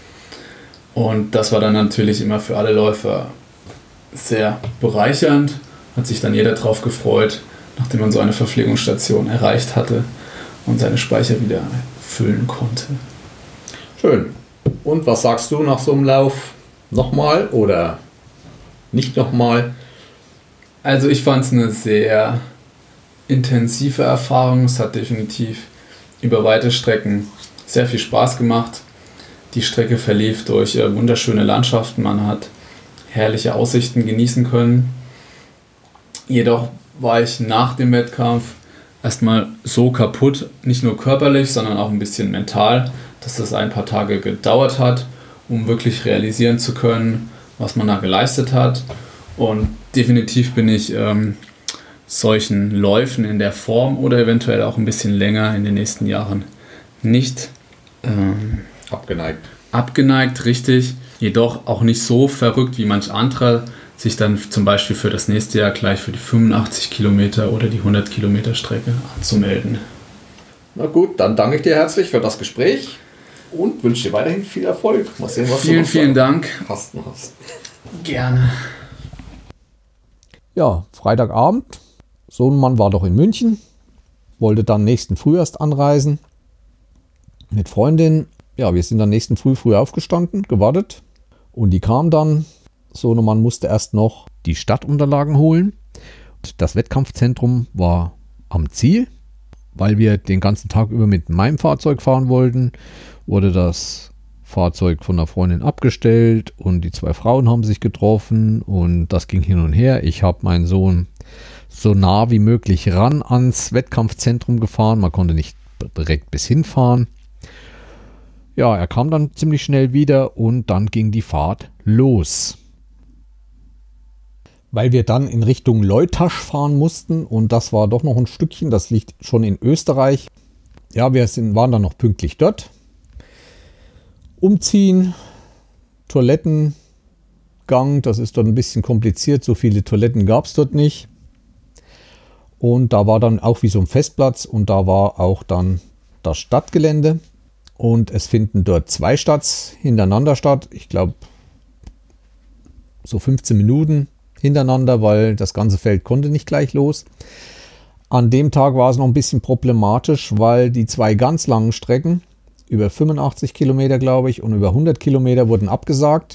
S2: Und das war dann natürlich immer für alle Läufer sehr bereichernd. Hat sich dann jeder drauf gefreut, nachdem man so eine Verpflegungsstation erreicht hatte und seine Speicher wieder füllen konnte.
S3: Schön. Und was sagst du nach so einem Lauf? Nochmal oder nicht nochmal?
S2: Also ich fand es eine sehr intensive Erfahrung. Es hat definitiv über weite Strecken sehr viel Spaß gemacht. Die Strecke verlief durch wunderschöne Landschaften. Man hat herrliche Aussichten genießen können. Jedoch war ich nach dem Wettkampf erstmal so kaputt, nicht nur körperlich, sondern auch ein bisschen mental, dass das ein paar Tage gedauert hat, um wirklich realisieren zu können, was man da geleistet hat. Und definitiv bin ich solchen Läufen in der Form oder eventuell auch ein bisschen länger in den nächsten Jahren nicht abgeneigt, richtig. Jedoch auch nicht so verrückt wie manch anderer, sich dann zum Beispiel für das nächste Jahr gleich für die 85 Kilometer oder die 100 Kilometer Strecke anzumelden.
S3: Na gut, dann danke ich dir herzlich für das Gespräch und wünsche dir weiterhin viel Erfolg. Mal sehen, was du noch
S2: vielen Dank.
S3: Hast.
S2: Gerne.
S1: Ja, Freitagabend. Sohnemann war doch in München, wollte dann nächsten Früh erst anreisen mit Freundin. Ja, wir sind dann nächsten Früh aufgestanden, gewartet und die kam dann Sohnemann musste erst noch die Startunterlagen holen. Das Wettkampfzentrum war am Ziel. Weil wir den ganzen Tag über mit meinem Fahrzeug fahren wollten, wurde das Fahrzeug von einer Freundin abgestellt und die 2 Frauen haben sich getroffen und das ging hin und her. Ich habe meinen Sohn so nah wie möglich ran ans Wettkampfzentrum gefahren. Man konnte nicht direkt bis hinfahren. Ja, er kam dann ziemlich schnell wieder und dann ging die Fahrt los. Weil wir dann in Richtung Leutasch fahren mussten und das war doch noch ein Stückchen, das liegt schon in Österreich. Ja, waren dann noch pünktlich dort. Umziehen, Toilettengang, das ist dort ein bisschen kompliziert, so viele Toiletten gab es dort nicht. Und da war dann auch wie so ein Festplatz und da war auch dann das Stadtgelände und es finden dort 2 Starts hintereinander statt. Ich glaube so 15 Minuten hintereinander, weil das ganze Feld konnte nicht gleich los. An dem Tag war es noch ein bisschen problematisch, weil die 2 ganz langen Strecken, über 85 Kilometer glaube ich und über 100 Kilometer wurden abgesagt,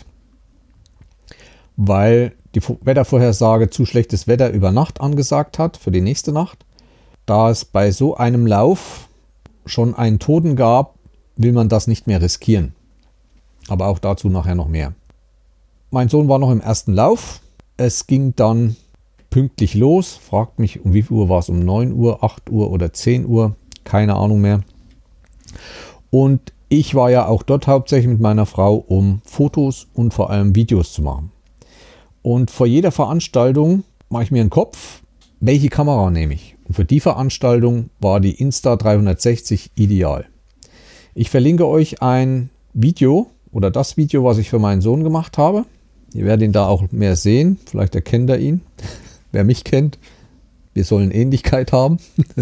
S1: weil die Wettervorhersage zu schlechtes Wetter über Nacht angesagt hat für die nächste Nacht. Da es bei so einem Lauf schon einen Toten gab, will man das nicht mehr riskieren. Aber auch dazu nachher noch mehr. Mein Sohn war noch im ersten Lauf. Es ging dann pünktlich los. Fragt mich, um wie viel Uhr war es? Um 9 Uhr, 8 Uhr oder 10 Uhr? Keine Ahnung mehr. Und ich war ja auch dort hauptsächlich mit meiner Frau, um Fotos und vor allem Videos zu machen. Und vor jeder Veranstaltung mache ich mir einen Kopf, welche Kamera nehme ich. Und für die Veranstaltung war die Insta360 ideal. Ich verlinke euch ein Video oder das Video, was ich für meinen Sohn gemacht habe. Ihr werdet ihn da auch mehr sehen. Vielleicht erkennt er ihn. Wer mich kennt, wir sollen Ähnlichkeit haben.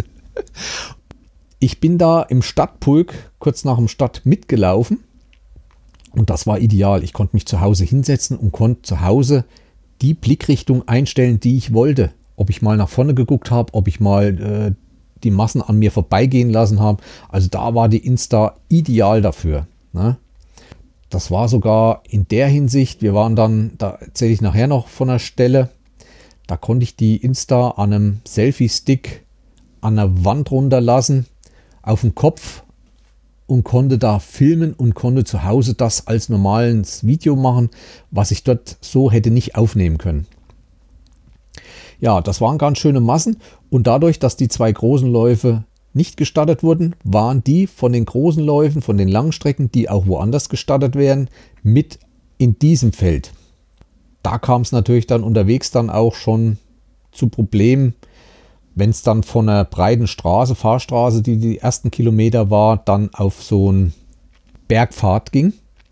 S1: Ich bin da im Stadtpulk kurz nach dem Start mitgelaufen. Und das war ideal. Ich konnte mich zu Hause hinsetzen und konnte zu Hause die Blickrichtung einstellen, die ich wollte. Ob ich mal nach vorne geguckt habe, ob ich mal die Massen an mir vorbeigehen lassen habe. Also da war die Insta ideal dafür. Ne? Das war sogar in der Hinsicht, wir waren dann, da erzähle ich nachher noch von der Stelle, da konnte ich die Insta an einem Selfie-Stick an der Wand runterlassen, auf den Kopf und konnte da filmen und konnte zu Hause das als normales Video machen, was ich dort so hätte nicht aufnehmen können. Ja, das waren ganz schöne Massen und dadurch, dass die 2 großen Läufe nicht gestartet wurden, waren die von den großen Läufen, von den Langstrecken, die auch woanders gestartet werden, mit in diesem Feld. Da kam es natürlich dann unterwegs dann auch schon zu Problemen, wenn es dann von einer breiten Straße, Fahrstraße, die ersten Kilometer war, dann auf so einen Bergpfad ging.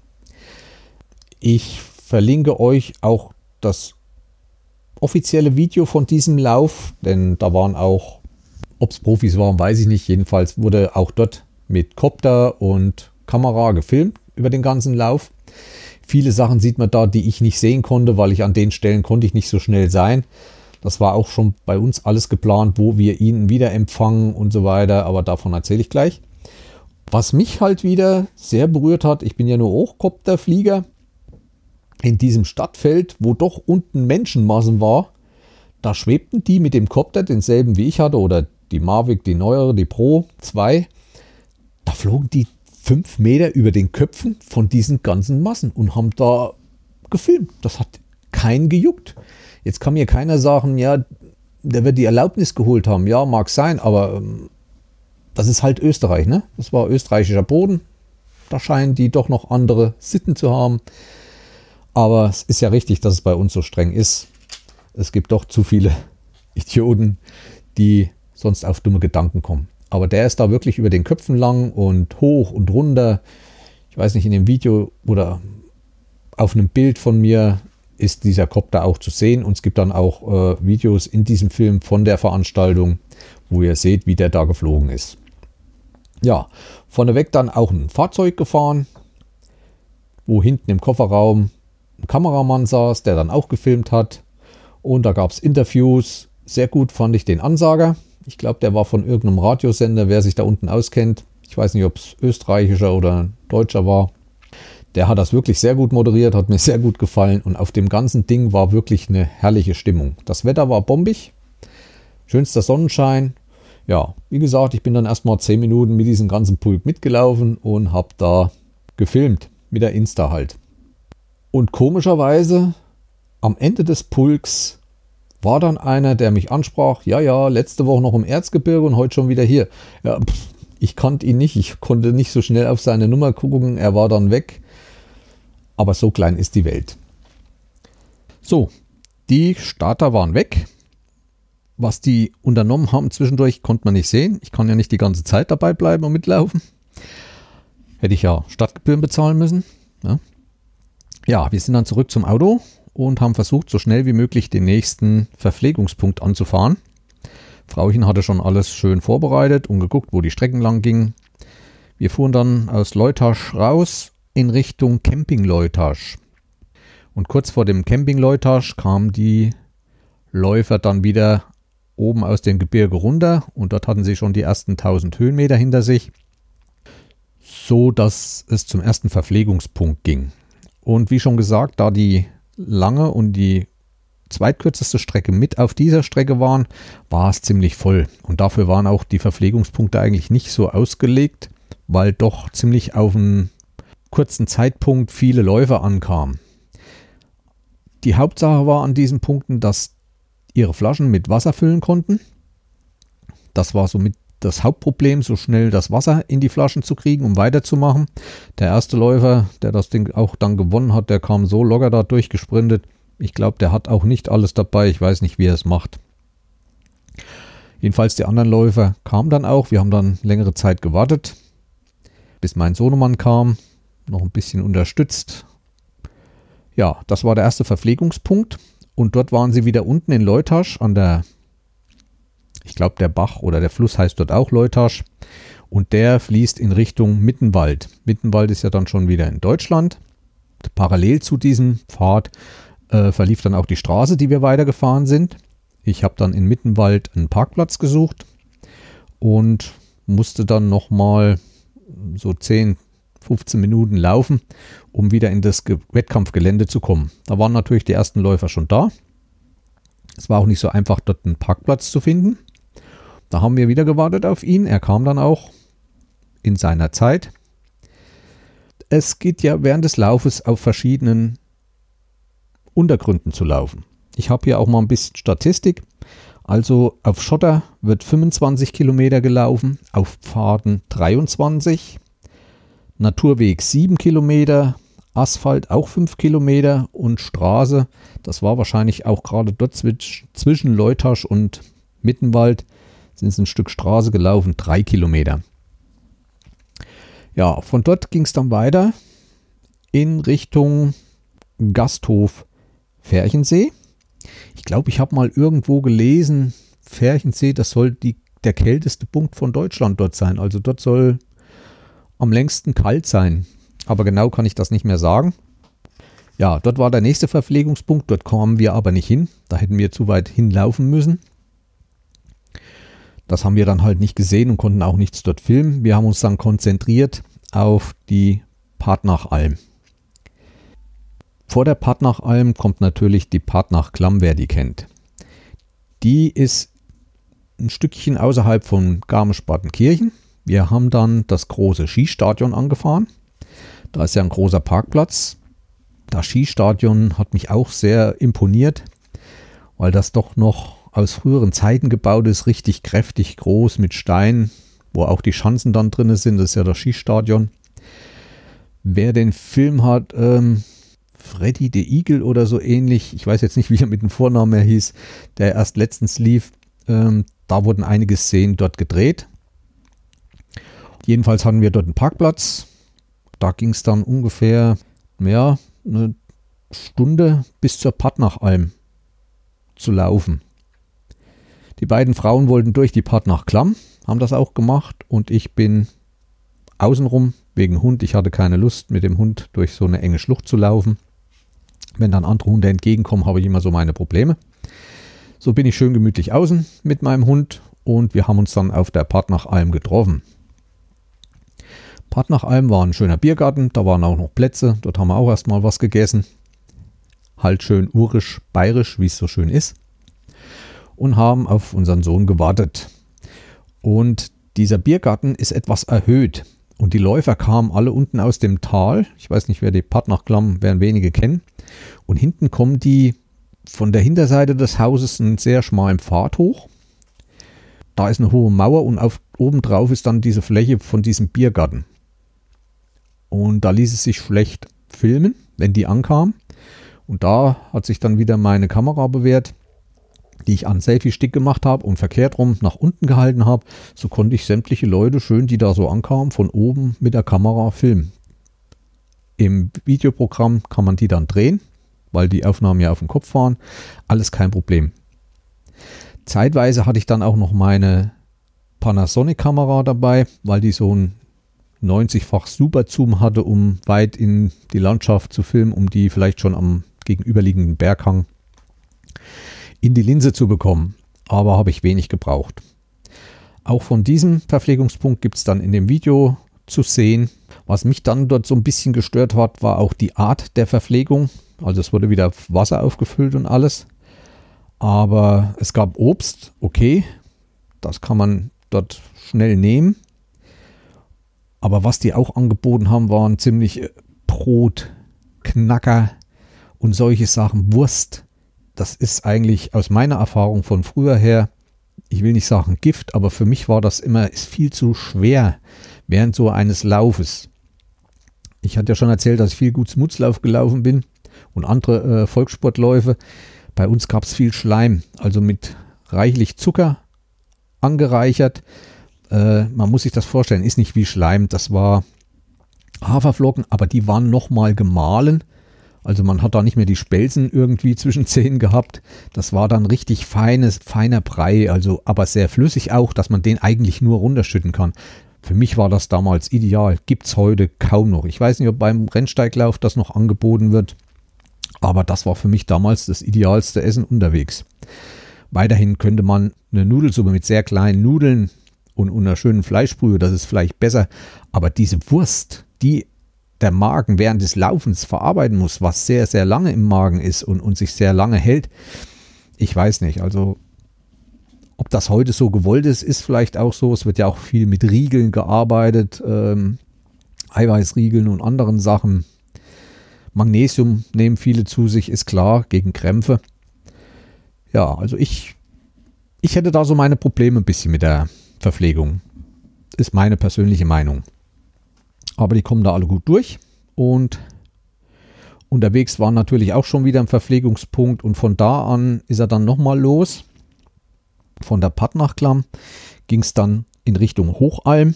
S1: Ich verlinke euch auch das offizielle Video von diesem Lauf, denn da waren auch, ob es Profis waren, weiß ich nicht. Jedenfalls wurde auch dort mit Kopter und Kamera gefilmt über den ganzen Lauf. Viele Sachen sieht man da, die ich nicht sehen konnte, weil ich an den Stellen konnte ich nicht so schnell sein. Das war auch schon bei uns alles geplant, wo wir ihn wieder empfangen und so weiter. Aber davon erzähle ich gleich. Was mich halt wieder sehr berührt hat, ich bin ja nur Hochkopterflieger, in diesem Stadtfeld, wo doch unten Menschenmassen war, da schwebten die mit dem Kopter, denselben wie ich hatte, oder die Mavic, die neuere, die Pro 2, da flogen die 5 Meter über den Köpfen von diesen ganzen Massen und haben da gefilmt. Das hat keinen gejuckt. Jetzt kann mir keiner sagen, ja, der wird die Erlaubnis geholt haben. Ja, mag sein, aber das ist halt Österreich, ne? Das war österreichischer Boden. Da scheinen die doch noch andere Sitten zu haben. Aber es ist ja richtig, dass es bei uns so streng ist. Es gibt doch zu viele Idioten, die sonst auf dumme Gedanken kommen. Aber der ist da wirklich über den Köpfen lang und hoch und runter. Ich weiß nicht, in dem Video oder auf einem Bild von mir ist dieser Kopter auch zu sehen. Und es gibt dann auch Videos in diesem Film von der Veranstaltung, wo ihr seht, wie der da geflogen ist. Ja, vorneweg dann auch ein Fahrzeug gefahren, wo hinten im Kofferraum ein Kameramann saß, der dann auch gefilmt hat. Und da gab es Interviews. Sehr gut fand ich den Ansager. Ich glaube, der war von irgendeinem Radiosender, wer sich da unten auskennt. Ich weiß nicht, ob es österreichischer oder deutscher war. Der hat das wirklich sehr gut moderiert, hat mir sehr gut gefallen und auf dem ganzen Ding war wirklich eine herrliche Stimmung. Das Wetter war bombig, schönster Sonnenschein. Ja, wie gesagt, ich bin dann erstmal 10 Minuten mit diesem ganzen Pulk mitgelaufen und habe da gefilmt, mit der Insta halt. Und komischerweise, am Ende des Pulks war dann einer, der mich ansprach, ja, letzte Woche noch im Erzgebirge und heute schon wieder hier. Ja, ich kannte ihn nicht, ich konnte nicht so schnell auf seine Nummer gucken, er war dann weg. Aber so klein ist die Welt. So, die Starter waren weg. Was die unternommen haben zwischendurch, konnte man nicht sehen. Ich kann ja nicht die ganze Zeit dabei bleiben und mitlaufen. Hätte ich ja Stadtgebühren bezahlen müssen. Ja, wir sind dann zurück zum Auto und haben versucht, so schnell wie möglich den nächsten Verpflegungspunkt anzufahren. Frauchen hatte schon alles schön vorbereitet und geguckt, wo die Strecken lang gingen. Wir fuhren dann aus Leutasch raus in Richtung Camping Leutasch. Und kurz vor dem Camping Leutasch kamen die Läufer dann wieder oben aus dem Gebirge runter und dort hatten sie schon die ersten 1000 Höhenmeter hinter sich, so dass es zum ersten Verpflegungspunkt ging. Und wie schon gesagt, da die lange und die zweitkürzeste Strecke mit auf dieser Strecke waren, war es ziemlich voll. Und dafür waren auch die Verpflegungspunkte eigentlich nicht so ausgelegt, weil doch ziemlich auf einen kurzen Zeitpunkt viele Läufer ankamen. Die Hauptsache war an diesen Punkten, dass ihre Flaschen mit Wasser füllen konnten. Das war somit das Hauptproblem, so schnell das Wasser in die Flaschen zu kriegen, um weiterzumachen. Der erste Läufer, der das Ding auch dann gewonnen hat, der kam so locker da durchgesprintet. Ich glaube, der hat auch nicht alles dabei. Ich weiß nicht, wie er es macht. Jedenfalls die anderen Läufer kamen dann auch. Wir haben dann längere Zeit gewartet, bis mein Sohnemann kam. Noch ein bisschen unterstützt. Ja, das war der erste Verpflegungspunkt. Und dort waren sie wieder unten in Leutasch an der, ich glaube der Bach oder der Fluss heißt dort auch Leutasch. Und der fließt in Richtung Mittenwald. Mittenwald ist ja dann schon wieder in Deutschland. Parallel zu diesem Pfad verlief dann auch die Straße, die wir weitergefahren sind. Ich habe dann in Mittenwald einen Parkplatz gesucht und musste dann nochmal so 10-15 Minuten laufen, um wieder in das Wettkampfgelände zu kommen. Da waren natürlich die ersten Läufer schon da. Es war auch nicht so einfach, dort einen Parkplatz zu finden. Da haben wir wieder gewartet auf ihn. Er kam dann auch in seiner Zeit. Es geht ja während des Laufes auf verschiedenen Untergründen zu laufen. Ich habe hier auch mal ein bisschen Statistik. Also auf Schotter wird 25 Kilometer gelaufen, auf Pfaden 23, Naturweg 7 Kilometer, Asphalt auch 5 Kilometer und Straße, das war wahrscheinlich auch gerade dort zwischen Leutasch und Mittenwald, sind es ein Stück Straße gelaufen, 3 Kilometer. Ja, von dort ging es dann weiter in Richtung Gasthof Ferchensee. Ich glaube, ich habe mal irgendwo gelesen, Ferchensee, das soll der kälteste Punkt von Deutschland dort sein. Also dort soll am längsten kalt sein. Aber genau kann ich das nicht mehr sagen. Ja, dort war der nächste Verpflegungspunkt. Dort kamen wir aber nicht hin. Da hätten wir zu weit hinlaufen müssen. Das haben wir dann halt nicht gesehen und konnten auch nichts dort filmen. Wir haben uns dann konzentriert auf die Partnachalm. Vor der Partnachalm kommt natürlich die Partnachklamm, wer die kennt. Die ist ein Stückchen außerhalb von Garmisch-Partenkirchen. Wir haben dann das große Skistadion angefahren. Da ist ja ein großer Parkplatz. Das Skistadion hat mich auch sehr imponiert, weil das doch noch aus früheren Zeiten gebaut ist, richtig kräftig groß mit Stein, wo auch die Schanzen dann drin sind. Das ist ja das Skistadion. Wer den Film hat, Freddy the Eagle oder so ähnlich, ich weiß jetzt nicht, wie er mit dem Vornamen her hieß, der erst letztens lief, da wurden einige Szenen dort gedreht. Jedenfalls hatten wir dort einen Parkplatz. Da ging es dann ungefähr eine Stunde bis zur Partnachalm zu laufen. Die beiden Frauen wollten durch die Partnachklamm, haben das auch gemacht und ich bin außenrum wegen Hund. Ich hatte keine Lust, mit dem Hund durch so eine enge Schlucht zu laufen. Wenn dann andere Hunde entgegenkommen, habe ich immer so meine Probleme. So bin ich schön gemütlich außen mit meinem Hund und wir haben uns dann auf der Partnachalm getroffen. Partnachalm war ein schöner Biergarten, da waren auch noch Plätze, dort haben wir auch erstmal was gegessen. Halt schön urisch, bayerisch, wie es so schön ist. Und haben auf unseren Sohn gewartet. Und dieser Biergarten ist etwas erhöht. Und die Läufer kamen alle unten aus dem Tal. Ich weiß nicht, wer die Partnachklamm, werden wenige kennen. Und hinten kommen die von der Hinterseite des Hauses einen sehr schmalen Pfad hoch. Da ist eine hohe Mauer und obendrauf ist dann diese Fläche von diesem Biergarten. Und da ließ es sich schlecht filmen, wenn die ankamen. Und da hat sich dann wieder meine Kamera bewährt, die ich an Selfie-Stick gemacht habe und verkehrt rum nach unten gehalten habe. So konnte ich sämtliche Leute schön, die da so ankamen, von oben mit der Kamera filmen. Im Videoprogramm kann man die dann drehen, weil die Aufnahmen ja auf dem Kopf waren. Alles kein Problem. Zeitweise hatte ich dann auch noch meine Panasonic-Kamera dabei, weil die so ein 90-fach Super-Zoom hatte, um weit in die Landschaft zu filmen, um die vielleicht schon am gegenüberliegenden Berghang in die Linse zu bekommen. Aber habe ich wenig gebraucht. Auch von diesem Verpflegungspunkt gibt es dann in dem Video zu sehen. Was mich dann dort so ein bisschen gestört hat, war auch die Art der Verpflegung. Also es wurde wieder Wasser aufgefüllt und alles. Aber es gab Obst, okay, das kann man dort schnell nehmen. Aber was die auch angeboten haben, waren ziemlich Brot, Knacker und solche Sachen, Wurst. Das ist eigentlich aus meiner Erfahrung von früher her, ich will nicht sagen Gift, aber für mich war das immer ist viel zu schwer während so eines Laufes. Ich hatte ja schon erzählt, dass ich viel Gutsmutslauf gelaufen bin und andere Volkssportläufe. Bei uns gab es viel Schleim, also mit reichlich Zucker angereichert. Man muss sich das vorstellen, ist nicht wie Schleim, das war Haferflocken, aber die waren nochmal gemahlen. Also man hat da nicht mehr die Spelzen irgendwie zwischen Zähnen gehabt. Das war dann richtig feiner Brei, also aber sehr flüssig auch, dass man den eigentlich nur runterschütten kann. Für mich war das damals ideal, gibt es heute kaum noch. Ich weiß nicht, ob beim Rennsteiglauf das noch angeboten wird, aber das war für mich damals das idealste Essen unterwegs. Weiterhin könnte man eine Nudelsuppe mit sehr kleinen Nudeln und einer schönen Fleischbrühe, das ist vielleicht besser, aber diese Wurst, die der Magen während des Laufens verarbeiten muss, was sehr, sehr lange im Magen ist und sich sehr lange hält, ich weiß nicht, also ob das heute so gewollt ist vielleicht auch so, es wird ja auch viel mit Riegeln gearbeitet, Eiweißriegeln und anderen Sachen. Magnesium nehmen viele zu sich, ist klar, gegen Krämpfe. Ja, also ich hätte da so meine Probleme ein bisschen mit der Verpflegung. Ist meine persönliche Meinung. Aber die kommen da alle gut durch. Und unterwegs waren natürlich auch schon wieder ein Verpflegungspunkt. Und von da an ist er dann nochmal los. Von der Partnachklamm ging es dann in Richtung Hochalm.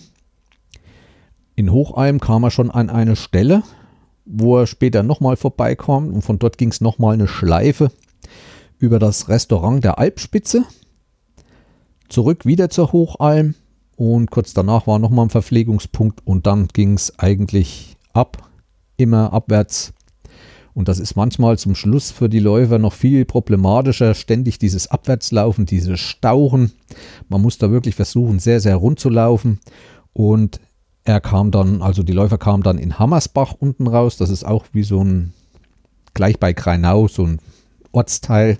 S1: In Hochalm kam er schon an eine Stelle, wo er später nochmal vorbeikam. Und von dort ging es nochmal eine Schleife über das Restaurant der Alpspitze. Zurück wieder zur Hochalm. Und kurz danach war nochmal ein Verpflegungspunkt. Und dann ging es eigentlich immer abwärts. Und das ist manchmal zum Schluss für die Läufer noch viel problematischer. Ständig dieses Abwärtslaufen, dieses Stauchen. Man muss da wirklich versuchen, sehr, sehr rund zu laufen. Und die Läufer kamen dann in Hammersbach unten raus. Das ist auch wie so ein, gleich bei Grainau, so ein Ortsteil.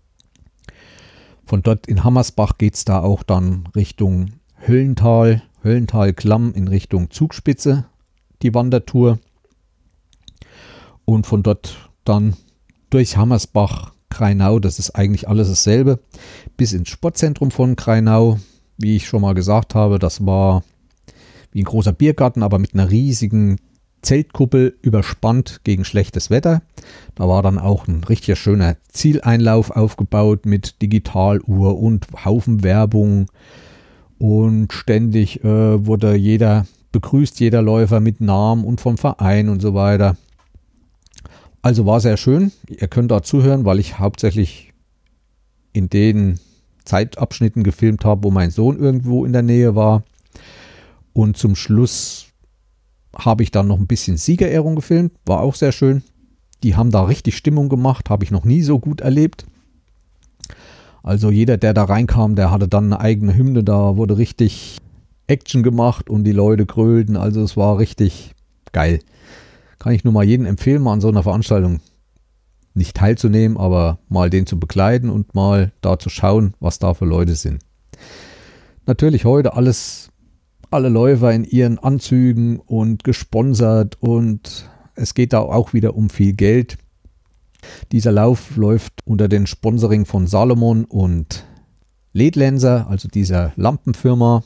S1: Von dort in Hammersbach geht es da auch dann Richtung Höllental-Klamm in Richtung Zugspitze, die Wandertour. Und von dort dann durch Hammersbach, Grainau, das ist eigentlich alles dasselbe, bis ins Sportzentrum von Grainau. Wie ich schon mal gesagt habe, das war wie ein großer Biergarten, aber mit einer riesigen Zeltkuppel überspannt gegen schlechtes Wetter. Da war dann auch ein richtig schöner Zieleinlauf aufgebaut mit Digitaluhr und Haufen Werbung. Und ständig wurde jeder Läufer mit Namen und vom Verein und so weiter. Also war sehr schön. Ihr könnt da zuhören, weil ich hauptsächlich in den Zeitabschnitten gefilmt habe, wo mein Sohn irgendwo in der Nähe war. Und zum Schluss habe ich dann noch ein bisschen Siegerehrung gefilmt. War auch sehr schön. Die haben da richtig Stimmung gemacht. Habe ich noch nie so gut erlebt. Also jeder, der da reinkam, der hatte dann eine eigene Hymne. Da wurde richtig Action gemacht und die Leute grölten. Also es war richtig geil. Kann ich nur mal jedem empfehlen, mal an so einer Veranstaltung nicht teilzunehmen, aber mal den zu begleiten und mal da zu schauen, was da für Leute sind. Natürlich heute alle Läufer in ihren Anzügen und gesponsert und es geht da auch wieder um viel Geld. Dieser Lauf läuft unter den Sponsoring von Salomon und Ledlenser, also dieser Lampenfirma.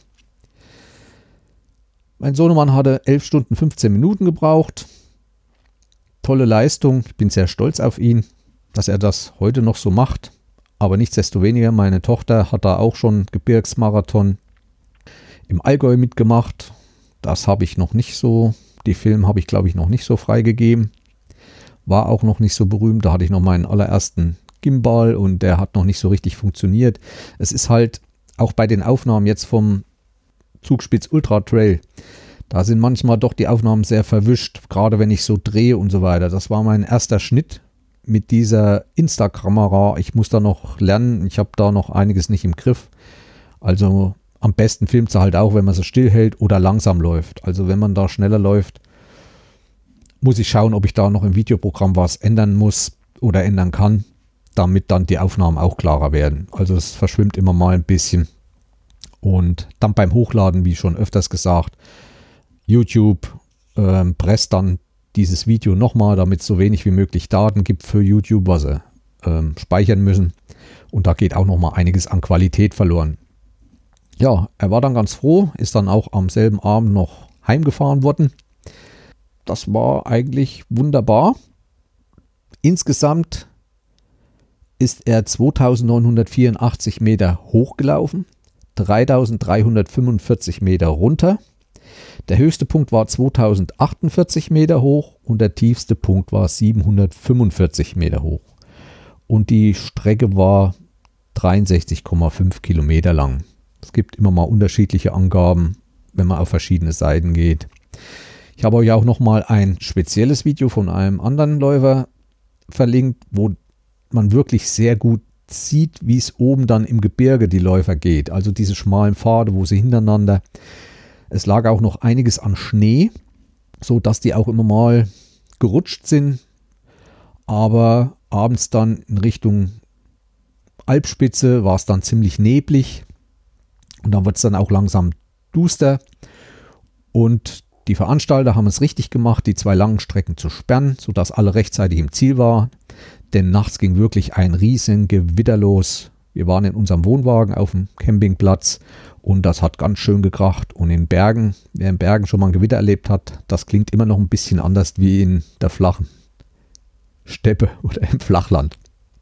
S1: Mein Sohnemann hatte 11 Stunden 15 Minuten gebraucht. Tolle Leistung, ich bin sehr stolz auf ihn, dass er das heute noch so macht. Aber nichtsdestoweniger, meine Tochter hat da auch schon Gebirgsmarathon im Allgäu mitgemacht. Das habe ich noch nicht so, die Film habe ich glaube ich noch nicht so freigegeben. War auch noch nicht so berühmt, da hatte ich noch meinen allerersten Gimbal und der hat noch nicht so richtig funktioniert. Es ist halt auch bei den Aufnahmen jetzt vom Zugspitz Ultra Trail, da sind manchmal doch die Aufnahmen sehr verwischt, gerade wenn ich so drehe und so weiter. Das war mein erster Schnitt mit dieser Insta-Kamera. Ich muss da noch lernen, ich habe da noch einiges nicht im Griff. Also am besten filmt sie halt auch, wenn man sie stillhält oder langsam läuft. Also wenn man da schneller läuft, muss ich schauen, ob ich da noch im Videoprogramm was ändern muss oder ändern kann, damit dann die Aufnahmen auch klarer werden. Also es verschwimmt immer mal ein bisschen. Und dann beim Hochladen, wie schon öfters gesagt, YouTube presst dann dieses Video nochmal, damit es so wenig wie möglich Daten gibt für YouTube, was sie speichern müssen. Und da geht auch nochmal einiges an Qualität verloren. Ja, er war dann ganz froh, ist dann auch am selben Abend noch heimgefahren worden. Das war eigentlich wunderbar. Insgesamt ist er 2984 Meter hochgelaufen, 3345 Meter runter. Der höchste Punkt war 2048 Meter hoch und der tiefste Punkt war 745 Meter hoch. Und die Strecke war 63,5 Kilometer lang. Es gibt immer mal unterschiedliche Angaben, wenn man auf verschiedene Seiten geht. Ich habe euch auch nochmal ein spezielles Video von einem anderen Läufer verlinkt, wo man wirklich sehr gut sieht, wie es oben dann im Gebirge die Läufer geht. Also diese schmalen Pfade, wo sie hintereinander. Es lag auch noch einiges an Schnee, so dass die auch immer mal gerutscht sind. Aber abends dann in Richtung Alpspitze war es dann ziemlich neblig. Und dann wird es dann auch langsam duster. Und die Veranstalter haben es richtig gemacht, die 2 langen Strecken zu sperren, sodass alle rechtzeitig im Ziel waren. Denn nachts ging wirklich ein riesen Gewitter los. Wir waren in unserem Wohnwagen auf dem Campingplatz und das hat ganz schön gekracht. Und in Bergen, wer in Bergen schon mal ein Gewitter erlebt hat, das klingt immer noch ein bisschen anders wie in der flachen Steppe oder im Flachland.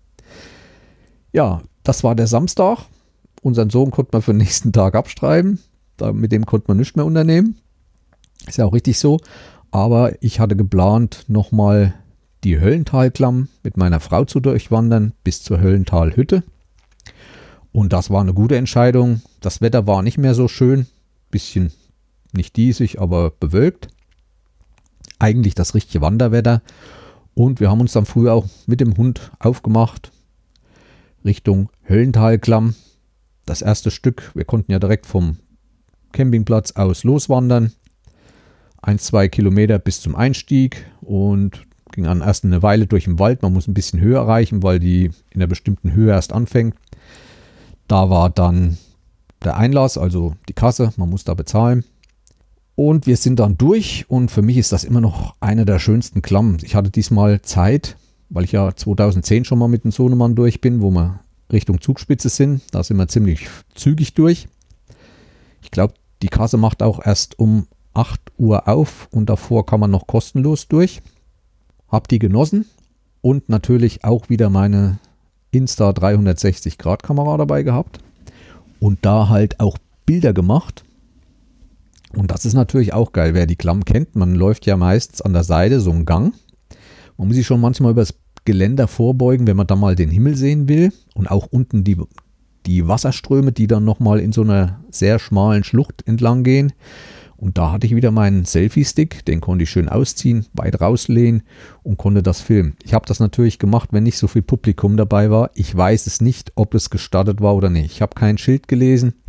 S1: Ja, das war der Samstag. Unseren Sohn konnte man für den nächsten Tag abschreiben. Mit dem konnte man nichts mehr unternehmen. Ist ja auch richtig so. Aber ich hatte geplant, nochmal die Höllentalklamm mit meiner Frau zu durchwandern bis zur Höllentalhütte. Und das war eine gute Entscheidung. Das Wetter war nicht mehr so schön. Bisschen nicht diesig, aber bewölkt. Eigentlich das richtige Wanderwetter. Und wir haben uns dann früh auch mit dem Hund aufgemacht Richtung Höllentalklamm. Das erste Stück, wir konnten ja direkt vom Campingplatz aus loswandern. 1-2 Kilometer bis zum Einstieg und ging dann erst eine Weile durch den Wald. Man muss ein bisschen Höhe erreichen, weil die in einer bestimmten Höhe erst anfängt. Da war dann der Einlass, also die Kasse, man muss da bezahlen. Und wir sind dann durch und für mich ist das immer noch eine der schönsten Klammen. Ich hatte diesmal Zeit, weil ich ja 2010 schon mal mit dem Sohnemann durch bin, wo wir Richtung Zugspitze sind. Da sind wir ziemlich zügig durch. Ich glaube, die Kasse macht auch erst um 8 Uhr auf und davor kann man noch kostenlos durch. Hab die genossen und natürlich auch wieder meine Insta 360 Grad Kamera dabei gehabt und da halt auch Bilder gemacht. Und das ist natürlich auch geil, wer die Klamm kennt. Man läuft ja meistens an der Seite so einen Gang. Man muss sich schon manchmal über das Geländer vorbeugen, wenn man da mal den Himmel sehen will. Und auch unten die Wasserströme, die dann nochmal in so einer sehr schmalen Schlucht entlang gehen. Und da hatte ich wieder meinen Selfie-Stick, den konnte ich schön ausziehen, weit rauslehnen und konnte das filmen. Ich habe das natürlich gemacht, wenn nicht so viel Publikum dabei war. Ich weiß es nicht, ob es gestattet war oder nicht. Ich habe kein Schild gelesen.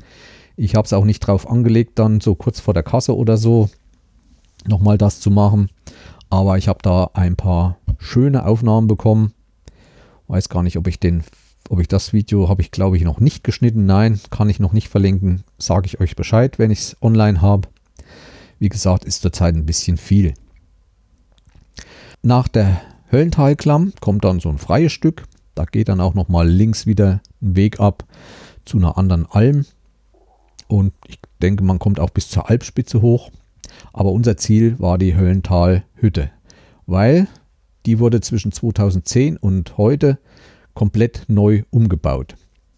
S1: Ich habe es auch nicht drauf angelegt, dann so kurz vor der Kasse oder so nochmal das zu machen. Aber ich habe da ein paar schöne Aufnahmen bekommen. Weiß gar nicht, ob ich das Video habe ich, glaube ich, noch nicht geschnitten. Nein, kann ich noch nicht verlinken. Sage ich euch Bescheid, wenn ich es online habe. Wie gesagt, ist zurzeit ein bisschen viel. Nach der Höllentalklamm kommt dann so ein freies Stück. Da geht dann auch nochmal links wieder ein Weg ab zu einer anderen Alm. Und ich denke, man kommt auch bis zur Alpspitze hoch. Aber unser Ziel war die Höllentalhütte, weil die wurde zwischen 2010 und heute komplett neu umgebaut.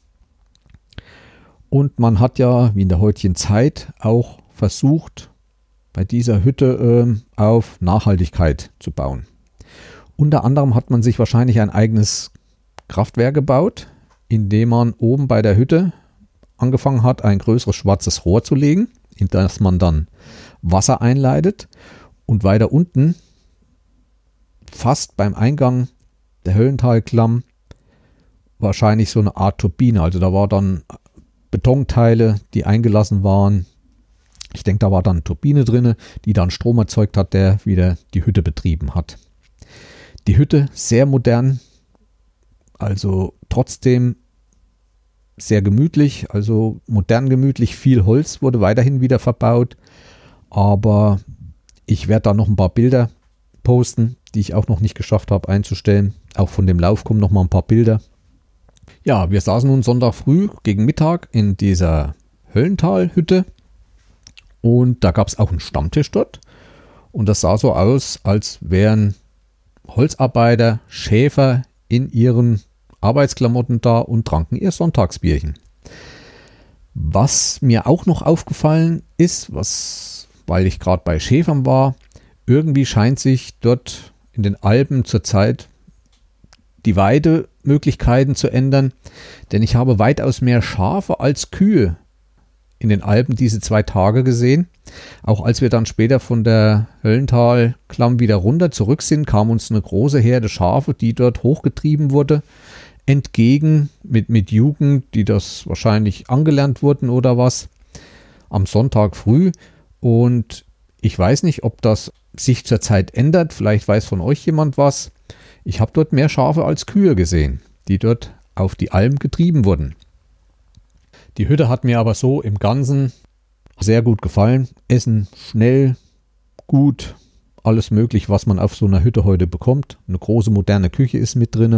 S1: Und man hat ja, wie in der heutigen Zeit, auch versucht, bei dieser Hütte auf Nachhaltigkeit zu bauen. Unter anderem hat man sich wahrscheinlich ein eigenes Kraftwerk gebaut, indem man oben bei der Hütte angefangen hat, ein größeres schwarzes Rohr zu legen, in das man dann Wasser einleitet und weiter unten, fast beim Eingang der Höllentalklamm, wahrscheinlich so eine Art Turbine. Also da war dann Betonteile, die eingelassen waren. Ich denke, da war dann eine Turbine drin, die dann Strom erzeugt hat, der wieder die Hütte betrieben hat. Die Hütte sehr modern, also trotzdem sehr gemütlich, also modern gemütlich, viel Holz wurde weiterhin wieder verbaut, aber ich werde da noch ein paar Bilder posten, die ich auch noch nicht geschafft habe einzustellen. Auch von dem Lauf kommen noch mal ein paar Bilder. Ja, wir saßen nun Sonntag früh gegen Mittag in dieser Höllentalhütte und da gab es auch einen Stammtisch dort und das sah so aus, als wären Holzarbeiter, Schäfer in ihren Arbeitsklamotten da und tranken ihr Sonntagsbierchen. Was mir auch noch aufgefallen ist, weil ich gerade bei Schäfern war, irgendwie scheint sich dort in den Alpen zurzeit die Weidemöglichkeiten zu ändern, denn ich habe weitaus mehr Schafe als Kühe in den Alpen diese 2 Tage gesehen. Auch als wir dann später von der Höllentalklamm wieder runter zurück sind, kam uns eine große Herde Schafe, die dort hochgetrieben wurde, entgegen mit Jugend, die das wahrscheinlich angelernt wurden oder was, am Sonntag früh. Und ich weiß nicht, ob das sich zurzeit ändert. Vielleicht weiß von euch jemand was. Ich habe dort mehr Schafe als Kühe gesehen, die dort auf die Alm getrieben wurden. Die Hütte hat mir aber so im Ganzen sehr gut gefallen. Essen schnell, gut, alles möglich, was man auf so einer Hütte heute bekommt. Eine große moderne Küche ist mit drin.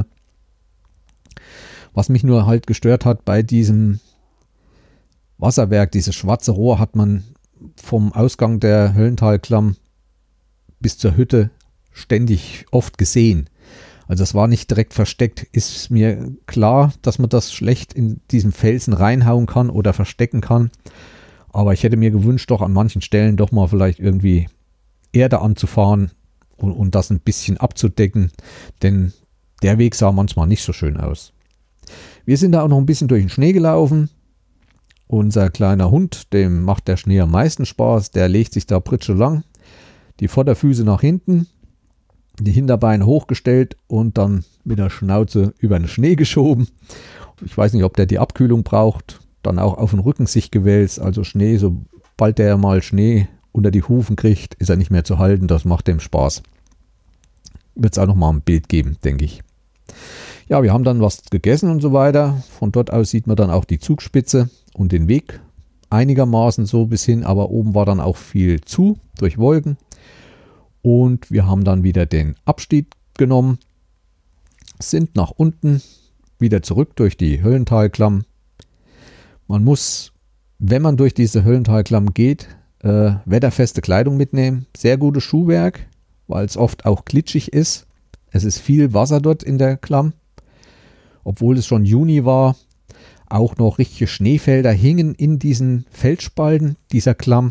S1: Was mich nur halt gestört hat bei diesem Wasserwerk, dieses schwarze Rohr, hat man vom Ausgang der Höllentalklamm bis zur Hütte ständig oft gesehen. Also es war nicht direkt versteckt. Ist mir klar, dass man das schlecht in diesen Felsen reinhauen kann oder verstecken kann. Aber ich hätte mir gewünscht, doch an manchen Stellen doch mal vielleicht irgendwie Erde anzufahren und das ein bisschen abzudecken. Denn der Weg sah manchmal nicht so schön aus. Wir sind da auch noch ein bisschen durch den Schnee gelaufen. Unser kleiner Hund, dem macht der Schnee am meisten Spaß. Der legt sich da pritschelang, die Vorderfüße nach hinten, die Hinterbeine hochgestellt und dann mit der Schnauze über den Schnee geschoben. Ich weiß nicht, ob der die Abkühlung braucht. Dann auch auf den Rücken sich gewälzt. Also Schnee, sobald der mal Schnee unter die Hufen kriegt, ist er nicht mehr zu halten. Das macht dem Spaß. Wird es auch noch mal ein Bild geben, denke ich. Ja, wir haben dann was gegessen und so weiter. Von dort aus sieht man dann auch die Zugspitze und den Weg einigermaßen so bis hin. Aber oben war dann auch viel zu durch Wolken. Und wir haben dann wieder den Abstieg genommen, sind nach unten, wieder zurück durch die Höllentalklamm. Man muss, wenn man durch diese Höllentalklamm geht, wetterfeste Kleidung mitnehmen. Sehr gutes Schuhwerk, weil es oft auch glitschig ist. Es ist viel Wasser dort in der Klamm. Obwohl es schon Juni war, auch noch richtige Schneefelder hingen in diesen Felsspalten dieser Klamm.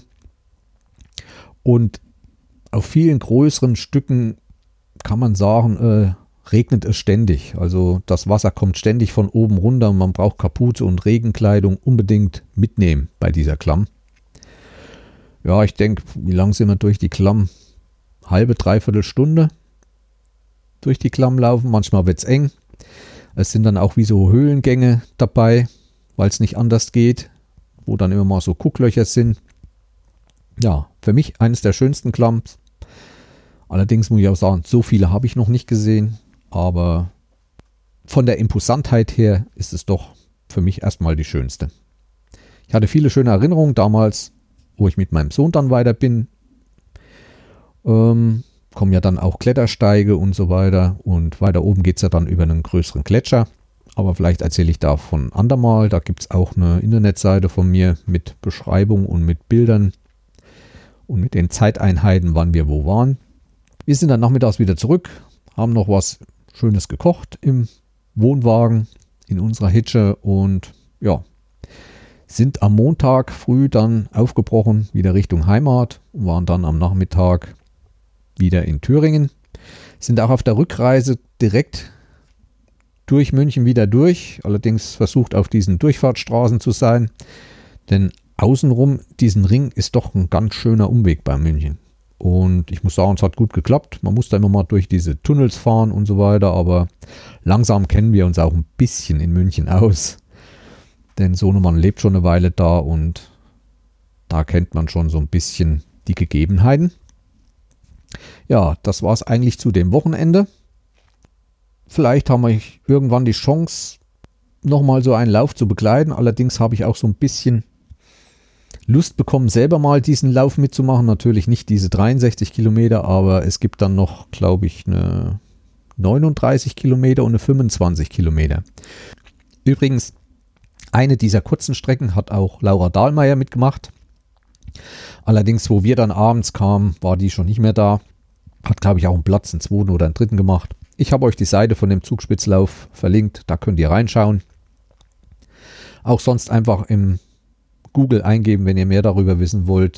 S1: Und auf vielen größeren Stücken kann man sagen, regnet es ständig. Also das Wasser kommt ständig von oben runter und man braucht Kapuze und Regenkleidung unbedingt mitnehmen bei dieser Klamm. Ja, ich denke, wie lang sind wir durch die Klamm? Halbe, dreiviertel Stunde durch die Klamm laufen. Manchmal wird es eng. Es sind dann auch wie so Höhlengänge dabei, weil es nicht anders geht. wo dann immer mal so Gucklöcher sind. Ja, für mich eines der schönsten Klamms. Allerdings muss ich auch sagen, so viele habe ich noch nicht gesehen, aber von der Imposantheit her ist es doch für mich erstmal die schönste. Ich hatte viele schöne Erinnerungen damals, wo ich mit meinem Sohn dann weiter bin. Kommen ja dann auch Klettersteige und so weiter. Und weiter oben geht es ja dann über einen größeren Gletscher. Aber vielleicht erzähle ich davon andermal. Da gibt es auch eine Internetseite von mir mit Beschreibung und mit Bildern und mit den Zeiteinheiten, wann wir wo waren. Wir sind dann nachmittags wieder zurück, haben noch was Schönes gekocht im Wohnwagen in unserer Hitsche und ja, sind am Montag früh dann aufgebrochen, wieder Richtung Heimat und waren dann am Nachmittag wieder in Thüringen. Sind auch auf der Rückreise direkt durch München wieder durch, allerdings versucht auf diesen Durchfahrtsstraßen zu sein, denn außenrum diesen Ring ist doch ein ganz schöner Umweg bei München. Und ich muss sagen, es hat gut geklappt. Man muss da immer mal durch diese Tunnels fahren und so weiter, aber langsam kennen wir uns auch ein bisschen in München aus. Denn Sohnemann lebt schon eine Weile da und da kennt man schon so ein bisschen die Gegebenheiten. Ja, das war es eigentlich zu dem Wochenende. Vielleicht haben wir irgendwann die Chance, nochmal so einen Lauf zu begleiten. Allerdings habe ich auch so ein bisschen Lust bekommen, selber mal diesen Lauf mitzumachen. Natürlich nicht diese 63 Kilometer, aber es gibt dann noch, glaube ich, eine 39 Kilometer und eine 25 Kilometer. Übrigens, eine dieser kurzen Strecken hat auch Laura Dahlmeier mitgemacht. Allerdings, wo wir dann abends kamen, war die schon nicht mehr da. Hat, glaube ich, auch einen Platz, einen zweiten oder einen dritten gemacht. Ich habe euch die Seite von dem Zugspitzlauf verlinkt, da könnt ihr reinschauen. Auch sonst einfach im Google eingeben, wenn ihr mehr darüber wissen wollt.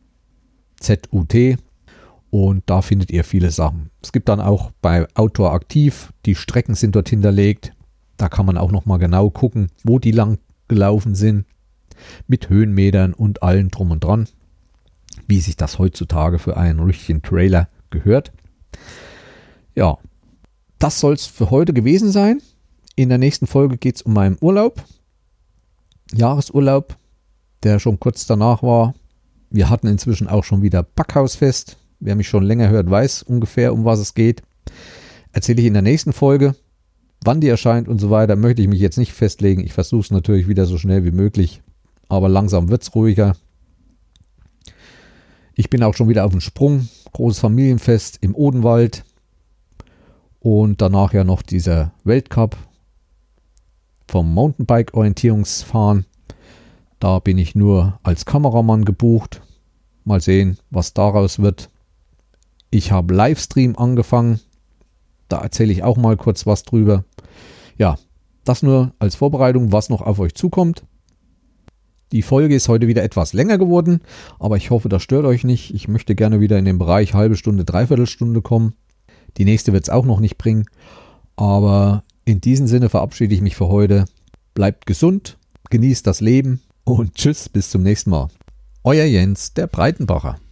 S1: ZUT und da findet ihr viele Sachen. Es gibt dann auch bei Outdoor Aktiv, die Strecken sind dort hinterlegt. Da kann man auch nochmal genau gucken, wo die lang gelaufen sind. Mit Höhenmetern und allem drum und dran. Wie sich das heutzutage für einen richtigen Trailer gehört. Ja, das soll es für heute gewesen sein. In der nächsten Folge geht es um meinen Urlaub. Jahresurlaub, der schon kurz danach war. Wir hatten inzwischen auch schon wieder Backhausfest. Wer mich schon länger hört, weiß ungefähr, um was es geht. Erzähle ich in der nächsten Folge. Wann die erscheint und so weiter, möchte ich mich jetzt nicht festlegen. Ich versuche es natürlich wieder so schnell wie möglich. Aber langsam wird es ruhiger. Ich bin auch schon wieder auf dem Sprung. Großes Familienfest im Odenwald. Und danach ja noch dieser Weltcup vom Mountainbike-Orientierungsfahren. Da bin ich nur als Kameramann gebucht. Mal sehen, was daraus wird. Ich habe Livestream angefangen. Da erzähle ich auch mal kurz was drüber. Ja, das nur als Vorbereitung, was noch auf euch zukommt. Die Folge ist heute wieder etwas länger geworden, aber ich hoffe, das stört euch nicht. Ich möchte gerne wieder in den Bereich halbe Stunde, dreiviertel Stunde kommen. Die nächste wird es auch noch nicht bringen. Aber in diesem Sinne verabschiede ich mich für heute. Bleibt gesund, genießt das Leben und tschüss, bis zum nächsten Mal. Euer Jens, der Breitenbacher.